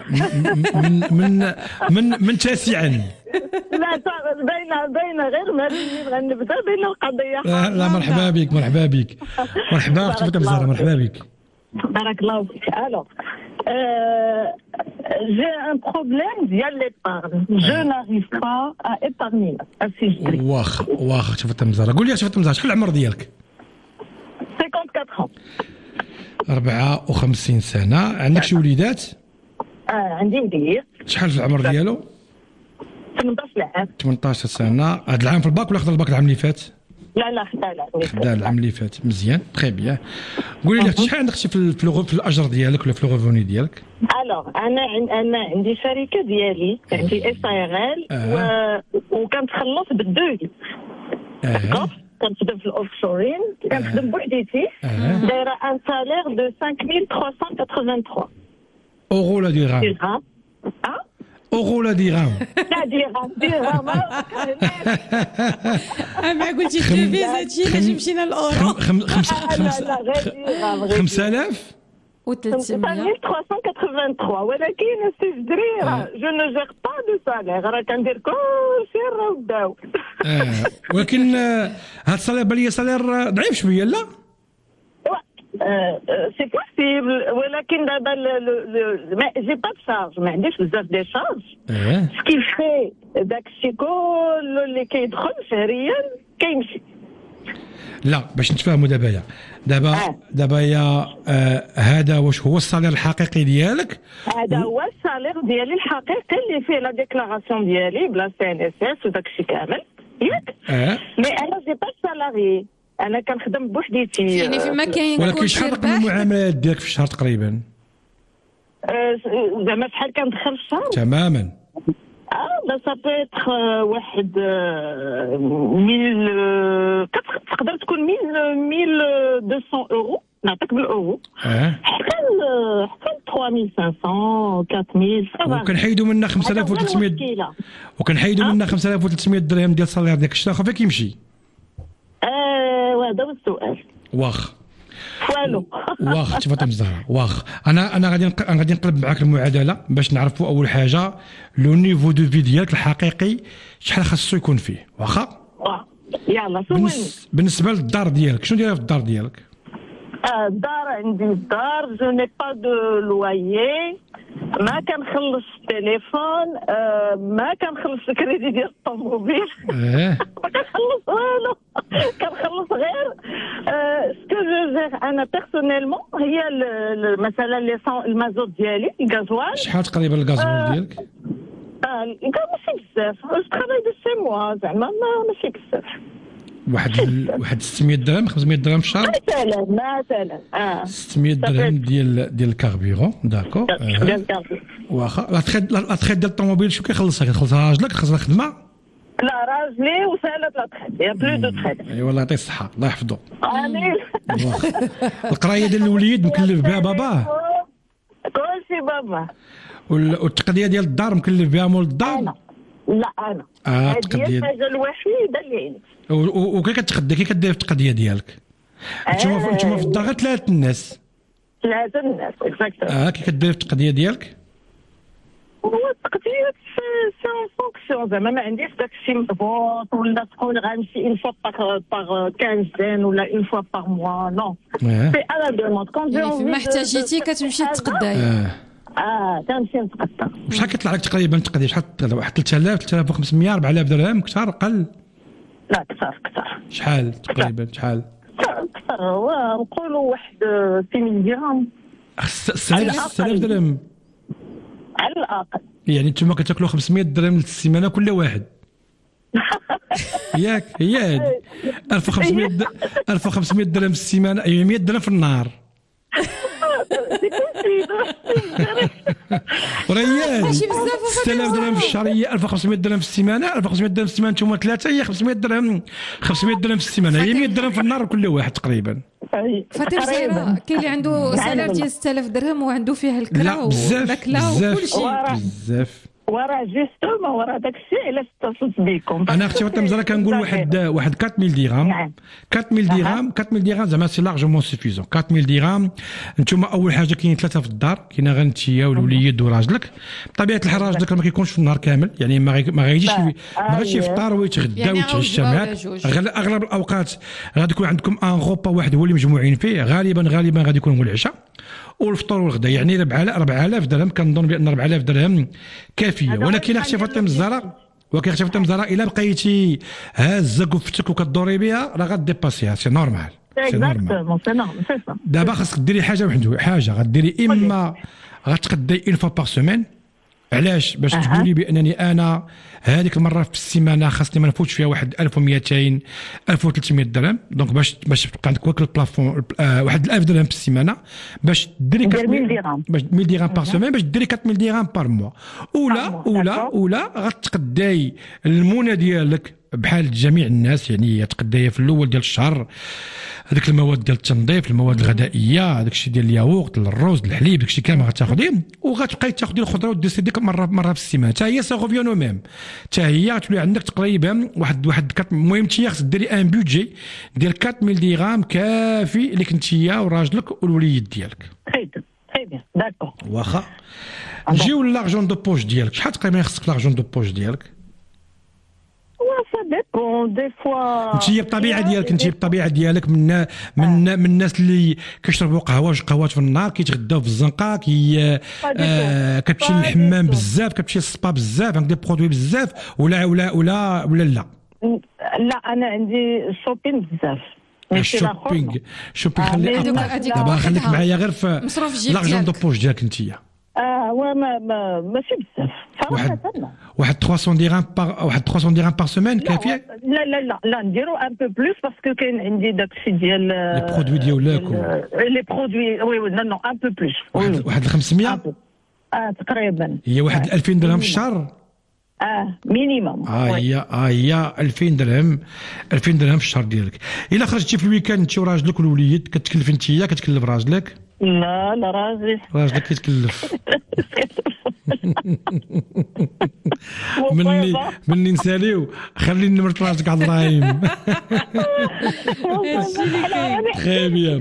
[SPEAKER 3] من من من من تاسعا.
[SPEAKER 7] لا باينه باينه غير منين غنبدا بين القضيه.
[SPEAKER 3] لا, لا مرحبا بك مرحبا بك مرحبا اختي فاطمه زهراء مرحبا بك.
[SPEAKER 7] بارك الله فيك. الو j'ai un problème ديال l'épargne. je n'arrive pas à épargner.
[SPEAKER 3] واخ واخ اختي فاطمه زهراء، قول لي اختي فاطمه زهراء شحال العمر ديالك؟
[SPEAKER 7] خمسة وأربعين
[SPEAKER 3] أربعة وخمسين سنة. عندك شي وليدات؟
[SPEAKER 7] اه عندي وليد.
[SPEAKER 3] شحال في العمر ديالو؟
[SPEAKER 7] ثمنطاش عام.
[SPEAKER 3] ثمنطاش سنة. هذا العام في الباك ولا خذ الباك العام اللي فات؟
[SPEAKER 7] لا لا خدالة
[SPEAKER 3] خدالة العام اللي فات. مزيان تري بيان. قولي لي شحال عندك في ال- في الاجر ديالك ولا في الغوفوني ديالك؟
[SPEAKER 7] الوغ انا عن- انا عندي شركه ديالي عندي اس ار ال وكنتخلص بالدوي
[SPEAKER 3] اه
[SPEAKER 7] كنخدم في الاوفشورين كنخدم بوحديتي دايره ان سالير دو خمسة آلاف وثلاثمية وثمانية وثمانين
[SPEAKER 3] اورو ولا درهم؟
[SPEAKER 7] درهم
[SPEAKER 3] اورو ولا درهم؟
[SPEAKER 7] لا درهم درهم
[SPEAKER 2] ما قلتي الدوفيز هادشي علاش مشينا للاورو.
[SPEAKER 7] لا لا غير درهم
[SPEAKER 3] خمسة آلاف
[SPEAKER 7] خمسمية وثمانية وثمانين ولكن سي جدري راه جو نو جير با دو سالير راه كندير كلشي راه وداو
[SPEAKER 3] اه ولكن آه، هاد الصالير بان لي صالير آه، ضعيف شويه لا؟
[SPEAKER 7] سي بوسيبل ولكن دابا جي با شارج ما عنديش بزاف دي شارج
[SPEAKER 3] اه
[SPEAKER 7] سكي في داكشي كله اللي كيدخل شهريا كيمشي.
[SPEAKER 3] لا باش نتفاهموا دابا يا دابا
[SPEAKER 7] آه.
[SPEAKER 3] دابا يا آه هذا واش هو الصالير الحقيقي ديالك؟
[SPEAKER 7] هذا هو السالير ديالي الحقيقي اللي فيه لا ديكلاراسيون ديالي بلا سي ان اس اس وداكشي كامل ياك.
[SPEAKER 3] اه
[SPEAKER 7] مي انا جي با سالاري انا كنخدم بوحديتي
[SPEAKER 2] يعني فيما كاين
[SPEAKER 3] ولكن شحال رقم المعاملات ديالك في الشهر تقريبا؟
[SPEAKER 7] آه، زعما شحال كندخل في الشهر؟
[SPEAKER 3] تماما.
[SPEAKER 7] اه دا سا بيتر واحد آه، ميل آه، كتق- تقدر تكون ميل ميل دومية اورو نعطيك بالاورو
[SPEAKER 3] اه
[SPEAKER 7] حتى ل- حتى ل ثلاثة آلاف وخمسمية أربعة آلاف
[SPEAKER 3] وكنحيدوا منها خمسة آلاف وثلاثمية وكنحيدوا منها خمسة آلاف وثلاثمية درهم ديال الصالير ديالك الشهر خفيف كيمشي.
[SPEAKER 7] اه وهذا هو السؤال
[SPEAKER 3] واخ
[SPEAKER 7] والو
[SPEAKER 3] واخ شوف فاطمه الزهراء واخ انا انا غادي نق- غادي نقلب معاك المعادله باش نعرفوا اول حاجه لو نيفو دو في ديالك الحقيقي شحال خاصو يكون فيه واخا.
[SPEAKER 7] واه. يلا سولني.
[SPEAKER 3] بالنس- بالنسبه للدار ديالك شنو دايره في الدار ديالك؟
[SPEAKER 7] آه، الدار عندي الدار جو ني با دو لوايي ما كنخلص التليفون آه، ما كنخلص الكريدي ديال الطوموبيل
[SPEAKER 3] اه
[SPEAKER 7] ما كنخلص والو كنخلص غير سكو جو جير انا بيرسونيلمون هي ال- ال- مثلا لي سون المازوت ديالي الغازوال
[SPEAKER 3] شحال تقريبا الغازول ديالك؟
[SPEAKER 7] اه كان ماشي بزاف جو ترافاي دو سي موا زعما ما- ماشي بزاف
[SPEAKER 3] واحد ال- واحد ستمية درهم خمسمية درهم في الشهر؟
[SPEAKER 7] مثلا مثلا اه
[SPEAKER 3] ستمية درهم ديال ديال الكاربيرون داكور.
[SPEAKER 7] ديال
[SPEAKER 3] واخا لا تخيد لا تخيد ديال الطوموبيل شو كيخلصها؟ كيخلصها راجلك كيخلصها الخدمه؟
[SPEAKER 7] لا راجلي وسالت لا تخد يا بلو دو تخد
[SPEAKER 3] اي والله يعطيه الصحه الله يحفظه.
[SPEAKER 7] امين
[SPEAKER 3] القرايه ديال الوليد مكلف بها باباه
[SPEAKER 7] كلشي بابا
[SPEAKER 3] وال- والتقضيه ديال الدار مكلف بها مول الدار.
[SPEAKER 7] لا انا
[SPEAKER 3] اه
[SPEAKER 7] هذه هي
[SPEAKER 3] التقضيه
[SPEAKER 7] الحاجه الوحيده اللي عندي
[SPEAKER 3] و- و- وكي كتقدي كي كدير في التقضيه ديالك؟ نتوما في- نتوما في الدار غير ثلاثه الناس.
[SPEAKER 7] ثلاثه الناس اكزاكتو
[SPEAKER 3] اه كي كدير في التقضيه ديالك؟
[SPEAKER 7] هو التقدير سي اون فونكسيون زعما ما عنديش داك الشيء مضبوط ولا تقول غنمشي اون فوا باغ باغ كانزين ولا اون فوا باغ موا نو
[SPEAKER 3] اه
[SPEAKER 7] سي على دوموند كون جي
[SPEAKER 2] يعني فيما احتاجيتي كتمشي تتقداي.
[SPEAKER 3] اه
[SPEAKER 7] اه كنمشي نتقدى
[SPEAKER 3] وشحال كيطلع لك تقريبا التقديه؟ شحال واحد ثلاثة آلاف ثلاثة آلاف وخمسمية أربعة آلاف درهم كثر قل؟
[SPEAKER 7] لا كثر كثر
[SPEAKER 3] شحال تقريبا شحال؟
[SPEAKER 7] كثر هو نقولوا واحد ستة درهم
[SPEAKER 3] ستة آلاف درهم
[SPEAKER 7] على الاقل
[SPEAKER 3] يعني نتوما كتاكلوا خمسمية درهم للسيمانه كل واحد ياك هي هادي ألف وخمسمية د- ألف وخمسمية درهم في السيمانه يعني مية درهم في النهار وريان
[SPEAKER 2] ماشي بزاف
[SPEAKER 3] ستة آلاف درهم في الشهر هي ألف وخمسمية درهم في السيمانه ألف وخمسمية درهم في السيمانه نتوما ثلاثه هي خمسمية درهم خمسمية درهم في السيمانه هي مية درهم في النهار كل واحد تقريبا.
[SPEAKER 2] فاطمه الزهراء كاين اللي عنده سالير ديال ستة آلاف درهم وعنده فيها الكلا
[SPEAKER 3] لا بزاف
[SPEAKER 2] والماكله وكل
[SPEAKER 3] بزاف
[SPEAKER 2] شيء.
[SPEAKER 3] بزاف.
[SPEAKER 7] وراه جوستومون وراه داك الشيء علاش اتصلت بكم
[SPEAKER 3] انا اختي فاطمه الزهراء كنقول واحد واحد أربعة آلاف درهم
[SPEAKER 7] نعم.
[SPEAKER 3] أربعة آلاف درهم أربعة آلاف درهم زعما سي لارجومون سوفيزون أربعة آلاف درهم. نتوما اول حاجه كاين ثلاثه في الدار كاينه غير انت والوليد وراجلك بطبيعه الحال راجلك ما كيكونش في النهار كامل يعني ما غي- ما غيجيش ما غاديش يفطر ويتغدى
[SPEAKER 2] يعني
[SPEAKER 3] ويتعشى
[SPEAKER 2] عاود
[SPEAKER 3] معاك.
[SPEAKER 2] ولا جوج.
[SPEAKER 3] غال- اغلب الاوقات غادي يكون عندكم ان غوبا واحد هو اللي مجموعين فيه غالبا غالبا غادي يكون هو العشاء والفطور والغداء يعني أربعة آلاف درهم كنظن بان أربعة آلاف درهم كافيه. ولكن اختي فاطمه الزهراء ولكن اختي فاطمه الزهراء الا بقيتي هازه قفتك وكدوري بها راه غديباسيها سي نورمال سي نورمال.
[SPEAKER 7] اكزاكتومون سي نورمال سي سا
[SPEAKER 3] دابا خاصك ديري حاجه وحده حاجه غديري اما غتقدي اون فوا باغ سومين علاش؟ باش تقولي بانني انا هذيك المره في السيمانه خاصني ما نفوتش فيها واحد ألف ومئتين ألف وثلاثمئة درهم، دونك باش باش تبقى عندك واكل البلافون آه واحد ألف درهم في السيمانه باش ديري
[SPEAKER 7] ألف درهم
[SPEAKER 3] باش ألف درهم بار سومين باش ديري أربعة آلاف درهم بار موا، ولا ولا ولا غتقداي المونه ديالك بحال جميع الناس، يعني تقدايا في الاول ديال الشهر هذيك المواد ديال التنظيف، المواد الغذائيه، هذاك الشيء ديال الياغورت، الروز، الحليب، داك الشيء كامل غتاخذيه، وغتبقاي تاخذي الخضره وديري ديك مره مره في السيمانه، حتى هي سا غوفيون ميم، حتى هي تولي عندك تقريبا واحد واحد المهم انت خصك ديري ان بودجي ديال أربعة آلاف درهم كافي لك انت وراجلك والوليد ديالك.
[SPEAKER 7] تري تري بيان داكور.
[SPEAKER 3] واخا نجيو لارجون دو بوش ديالك، شحال تقريبا خصك لارجون دو بوش ديالك؟
[SPEAKER 7] ديبون دي فوا
[SPEAKER 3] انت بالطبيعه ديالك انت بالطبيعه ديالك من من من الناس اللي كيشربوا قهوه قهوات في النهار، كيتغداو في الزنقه، كي آه كتمشي للحمام بزاف، كتمشي للسبا بزاف، عندك دي برودوي بزاف، ولا ولا ولا ولا لا؟
[SPEAKER 7] لا انا عندي شوبين بزاف.
[SPEAKER 3] الشوبينغ شوبينغ خلي دابا خليك معايا غير في لارجون دو بوش ديالك انت.
[SPEAKER 7] اه وما ما ماشي بزاف
[SPEAKER 3] واحد واحد ثلاثمئة درهم بار واحد ثلاثمئة درهم بار سيمين كافيه؟
[SPEAKER 7] لا لا لا لا نديرو ان بو بلوس باسكو كاين عندي داكشي ديال
[SPEAKER 3] لي برودوي ديالك
[SPEAKER 7] لي برودوي وي وي نو نو ان بو بلوس
[SPEAKER 3] واحد خمسمئة
[SPEAKER 7] اه تقريبا
[SPEAKER 3] هي واحد ألفين درهم في الشهر.
[SPEAKER 7] اه مينيموم.
[SPEAKER 3] اه هي اه هي ألفين درهم ألفين درهم في الشهر ديالك. الا خرجتي في الويكاند انت وراجلك والوليد كتكلف انت كتكلف راجلك؟
[SPEAKER 7] لا لا راجلي
[SPEAKER 3] راجلك كيتكلف. مني مني نساليو خلي نمرت راجلك على الدراهم. تخي بيان.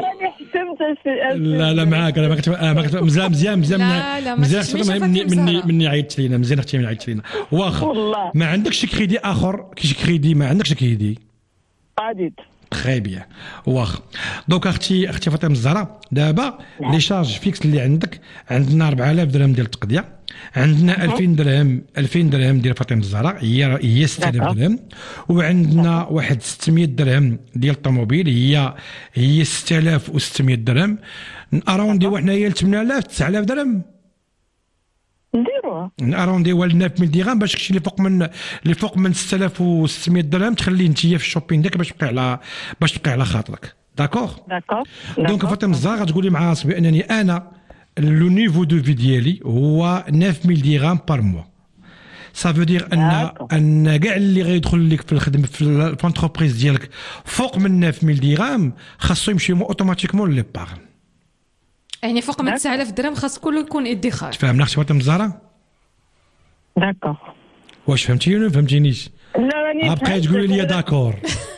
[SPEAKER 3] لا لا معاك انا ما كنت مزيان مزيان مزيان مزيان مني مني مني عيطت لينا مزيان اختي من عيطت لينا. واخا ما عندكش كريدي اخر كي كريدي ما عندكش كريدي؟
[SPEAKER 7] قاديت
[SPEAKER 3] تخي بيان. واخا دونك اختي اختي فاطمه الزهراء دابا لي شارج فيكس اللي عندك عندنا أربعة آلاف درهم ديال التقضيه، عندنا ألفين درهم ألفين درهم ديال فاطمه الزهراء هي هي ستة آلاف درهم، وعندنا واحد ستمئة درهم ديال الطوموبيل هي هي ستة آلاف وستمئة درهم، اراونديو حنايا ل ثمانية آلاف تسعة آلاف درهم
[SPEAKER 7] نديروها
[SPEAKER 3] اراونديو ل تسعة آلاف درهم باش كشي اللي فوق من اللي فوق من ستة آلاف وستمئة درهم تخليه انت في الشوبين ديك باش تبقى على باش تبقى على خاطرك. داكوغ
[SPEAKER 7] داكوغ
[SPEAKER 3] دونك فاطمه الزهراء غتقولي مع راسك بانني انا لو نيفو دو في ديالي هو تسعة آلاف درهم بار موا. سا فو دير ان ان كاع اللي غيدخل لك في الخدمه في الانتربريز ديالك فوق من تسعة آلاف درهم خاصو يمشي اوتوماتيكمون لي باغن،
[SPEAKER 2] يعني فوق من تسعة آلاف درهم خاص كله يكون ادخار.
[SPEAKER 3] تفهمنا اختي فاطمه الزهراء؟
[SPEAKER 7] داكوغ.
[SPEAKER 3] واش فهمتي ولا ما فهمتينيش؟
[SPEAKER 7] لا راني
[SPEAKER 3] بقيت تقولي لي داكور.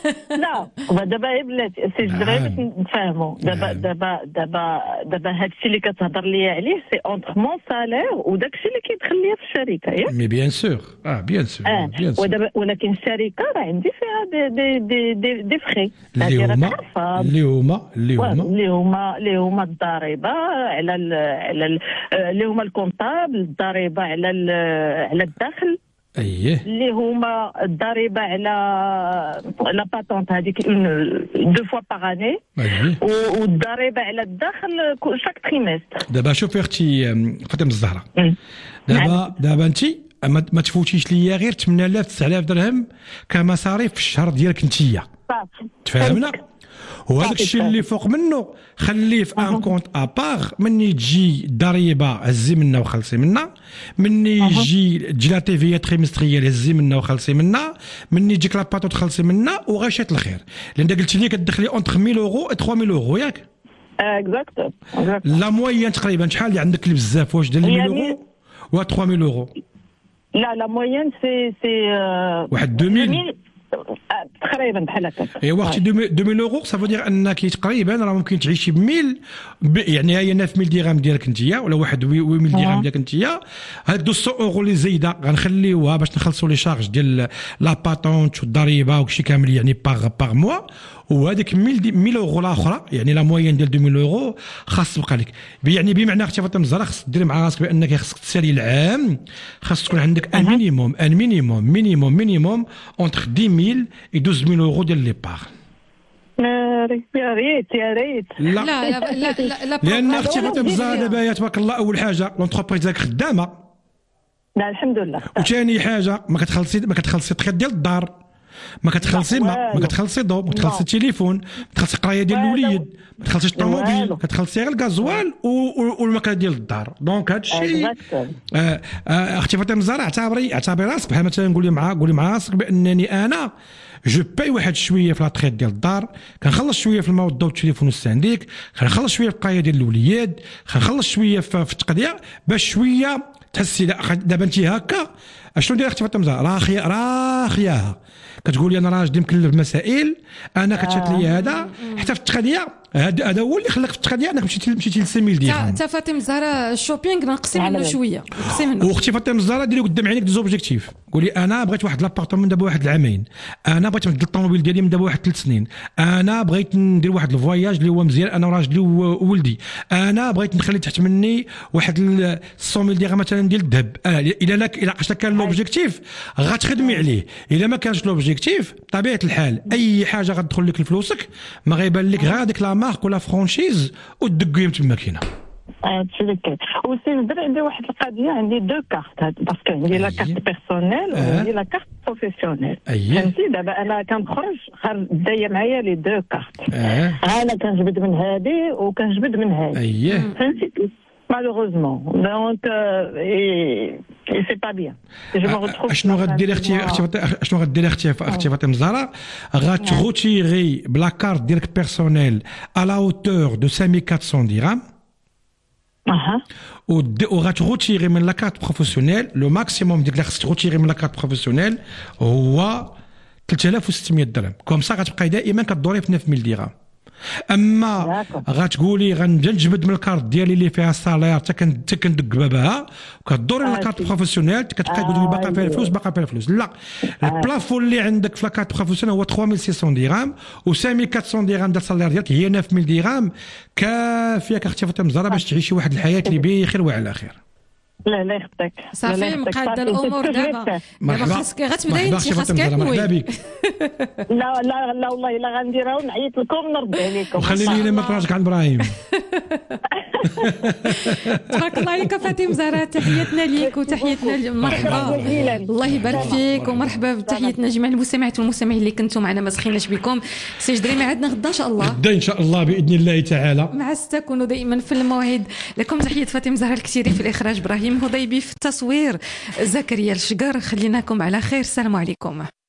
[SPEAKER 7] لا دابا غير بلاتي سي جدري باش نتفاهموا. دابا دابا دابا دابا هادشي اللي كتهضر لي عليه سي اونتر مون سالير وداكشي اللي كيدخل ليا في الشركه ياك؟
[SPEAKER 3] مي بيان سور اه بيان سور بيان سور.
[SPEAKER 7] ودابا ولكن الشركه راه عندي فيها دي دي دي دي فري
[SPEAKER 3] اللي هما اللي هما اللي هما
[SPEAKER 7] اللي هما اللي هما الضريبه على على اللي هما الكونطابل، الضريبه على على الدخل،
[SPEAKER 3] اييه
[SPEAKER 7] اللي هما الضريبه على لا باتونت هذيك دو فوا باغ اني، والضريبه على الدخل شاك تريمستر.
[SPEAKER 3] دابا شوفي اختي فاطمه الزهراء، دابا دابا انت ما تفوتيش ليا غير ثمانية آلاف تسعة آلاف درهم كمصاريف في الشهر ديالك انتيا. تفهمنا؟ وهذاك الشيء اللي فوق منه خليه في ان كونت ابار، مني تجي الضريبه هزي منا وخلصي منا، مني يجي تجي لا تي في تريمستريال هزي منا وخلصي منا، مني تجيك لاباطو تخلصي منا وغاشيت الخير، لان قلت لي كتدخلي اونتر ألف اورو و ثلاثمئة اورو ياك؟
[SPEAKER 7] اكزاكت
[SPEAKER 3] لا موين تقريبا شحال اللي عندك اللي بزاف؟ واش ديال ألف اورو و ثلاثمئة اورو؟
[SPEAKER 7] لا لا موين سي سي
[SPEAKER 3] واحد ألفين
[SPEAKER 7] تقريبا بحال هكا.
[SPEAKER 3] ايوا اختي ألفين اورو سافو دير انك تقريبا راه ممكن تعيشي ب مية، يعني هي تسعة آلاف درهم ديالك انتيا ولا واحد ثمانية آلاف درهم ديالك انتيا. هاد مئتين اورو اللي زايده غنخليوها باش نخلصوا لي شارج ديال لا باتونت والضريبه وكشي كامل يعني باغ باغ موا، وهذيك مية اورو الاخرى يعني لا موين ديال ألفين اورو خاص تبقى لك. يعني بمعنى اختي فاطمه الزهراء خاص ديري مع راسك بانك خاصك تسالي العام، خاص تكون عندك ان مينيموم ان مينيموم مينيموم مينيموم اونتر عشرة آلاف و اثناش ألف اورو ديال لي باغ.
[SPEAKER 7] يا ريت يا ريت.
[SPEAKER 3] لا
[SPEAKER 2] لا لا لا لا
[SPEAKER 3] لان اختي فاطمه الزهراء دابا تبارك الله اول حاجه لونتربريز ديالك خدامه
[SPEAKER 7] لا الحمد لله.
[SPEAKER 3] وثاني حاجه ما كتخلصي ما كتخلصي التخيط ديال الدار، ما كتخلصي ما ما كتخلصي ضو، ما كتخلصي التليفون، ما كتخلصي القرايه ديال الوليد، ما كتخلصيش الطوموبيل، كتخلصي غير الغازوال والماكله ديال الدار. دونك هذا الشيء اختي فاطمه الزهراء اعتبري اعتبري راسك بحال مثلا قولي مع قولي مع راسك بانني انا جو باي واحد شويه في لاطريت ديال الدار، كنخلص شويه في الماء والضوء والتليفون والسانديك، كنخلص شويه في القرايه ديال الوليد، كنخلص شويه في التقضيه باش شويه تحسي دابا انت هكا. اشنو داير اختي فاطمه الزهراء؟ راه خيا راه خياها كتقول لي انا راجلي مكلف مسائل، انا كتشات لي هذا حتى في التقضيه. هذا هذا هو اللي خلاك في التقضيه انك مشيتي مشيتي للسميل ديالها.
[SPEAKER 2] انت فاطمه الزهراء الشوبينغ نقصي منه شويه، نقصي منه.
[SPEAKER 3] واختي فاطمه الزهراء ديري قدام عينيك دي زوبجيكتيف، قولي انا بغيت واحد لابارتمون من دابا واحد العامين، انا بغيت نبدل الطوموبيل ديالي من دابا واحد ثلاث سنين، انا بغيت ندير واحد الفواياج اللي هو مزيان انا وراجلي وولدي، انا بغيت نخلي تحت مني واحد الصوميل ديال مثلا ديال الذهب. آه الا لك الا عشت كان لوبجيكتيف غتخدمي عليه، الا ما كانش لوبجيكتيف بطبيعه الحال اي حاجه غتدخل لك لفلوسك ما غيبان لك غير هذيك لا مارك ولا فرونشيز ودقيهم تما كاينه.
[SPEAKER 7] هادشي اللي كاين. وسي نهضر عندي واحد القضيه، عندي دو كارت باسكو عندي لا كارت بيرسونيل وعندي لا كارت بروفيسيونيل. فهمتي دابا انا كنخرج دايه معايا لي دو كارت. انا كنجبد من هادي وكنجبد من هادي.
[SPEAKER 3] اييه
[SPEAKER 7] فهمتي malheureusement donc et c'est pas bien. Je me retrouve.
[SPEAKER 3] شنو غديري اختي اختي شنو غديري اختي اختي فاطمه الزهراء؟ غتغوتيري بلا كارت ديالك بيرسونيل à la hauteur de cinq mille quatre cents dirhams.
[SPEAKER 7] اها
[SPEAKER 3] وغتغوتيري من لا كارت بروفيسيونيل لو ماكسيموم ديك اللي خصك تغوتيري من لا كارت بروفيسيونيل هو ثلاثة آلاف وستمية درهم. كوم سا غتبقاي دائما كدوري في تسعة مية درهم. اما غتقولي غنجبد من الكارت ديالي اللي فيها الصالير حتى حتى كندق بابها وكدوري من الكارت بروفيسيونيل كتبقاي تقولي باقا فيها الفلوس باقا فيها الفلوس. لا البلافون اللي عندك في لاكارت بروفيسيونيل هو ثلاثة آلاف وستمية درهم و خمسة آلاف وأربعمية درهم ديال الصالير ديالك هي تسعة مية درهم كافيه اختي فاطمه الزهراء باش تعيشي واحد الحياه اللي بخير وعلى خير.
[SPEAKER 7] لا لا يخطيك
[SPEAKER 2] صافي مقاده الامور دابا دابا خاصك غتبداي انت خاصك
[SPEAKER 3] مرحبا
[SPEAKER 2] تنوي.
[SPEAKER 3] بك.
[SPEAKER 7] لا لا لا والله الا غنديرها ونعيط لكم نرد عليكم.
[SPEAKER 3] وخلي لي مرتاجك عند ابراهيم.
[SPEAKER 2] تبارك الله عليك فاطمه زهراء، تحياتنا ليك وتحياتنا مرحبا الله يبارك فيك ومرحبا بتحياتنا جميع المستمعات والمستمعين اللي كنتوا معنا ما سخيناش بكم. سي جدري عندنا غدا ان شاء الله
[SPEAKER 3] غدا ان شاء الله باذن الله تعالى
[SPEAKER 2] مع تكونوا دائما في الموعد. لكم تحيه فاطمه زهراء الكثيري في الاخراج، ابراهيم هضيبي في التصوير، زكريا الشقر. خليناكم على خير، السلام عليكم.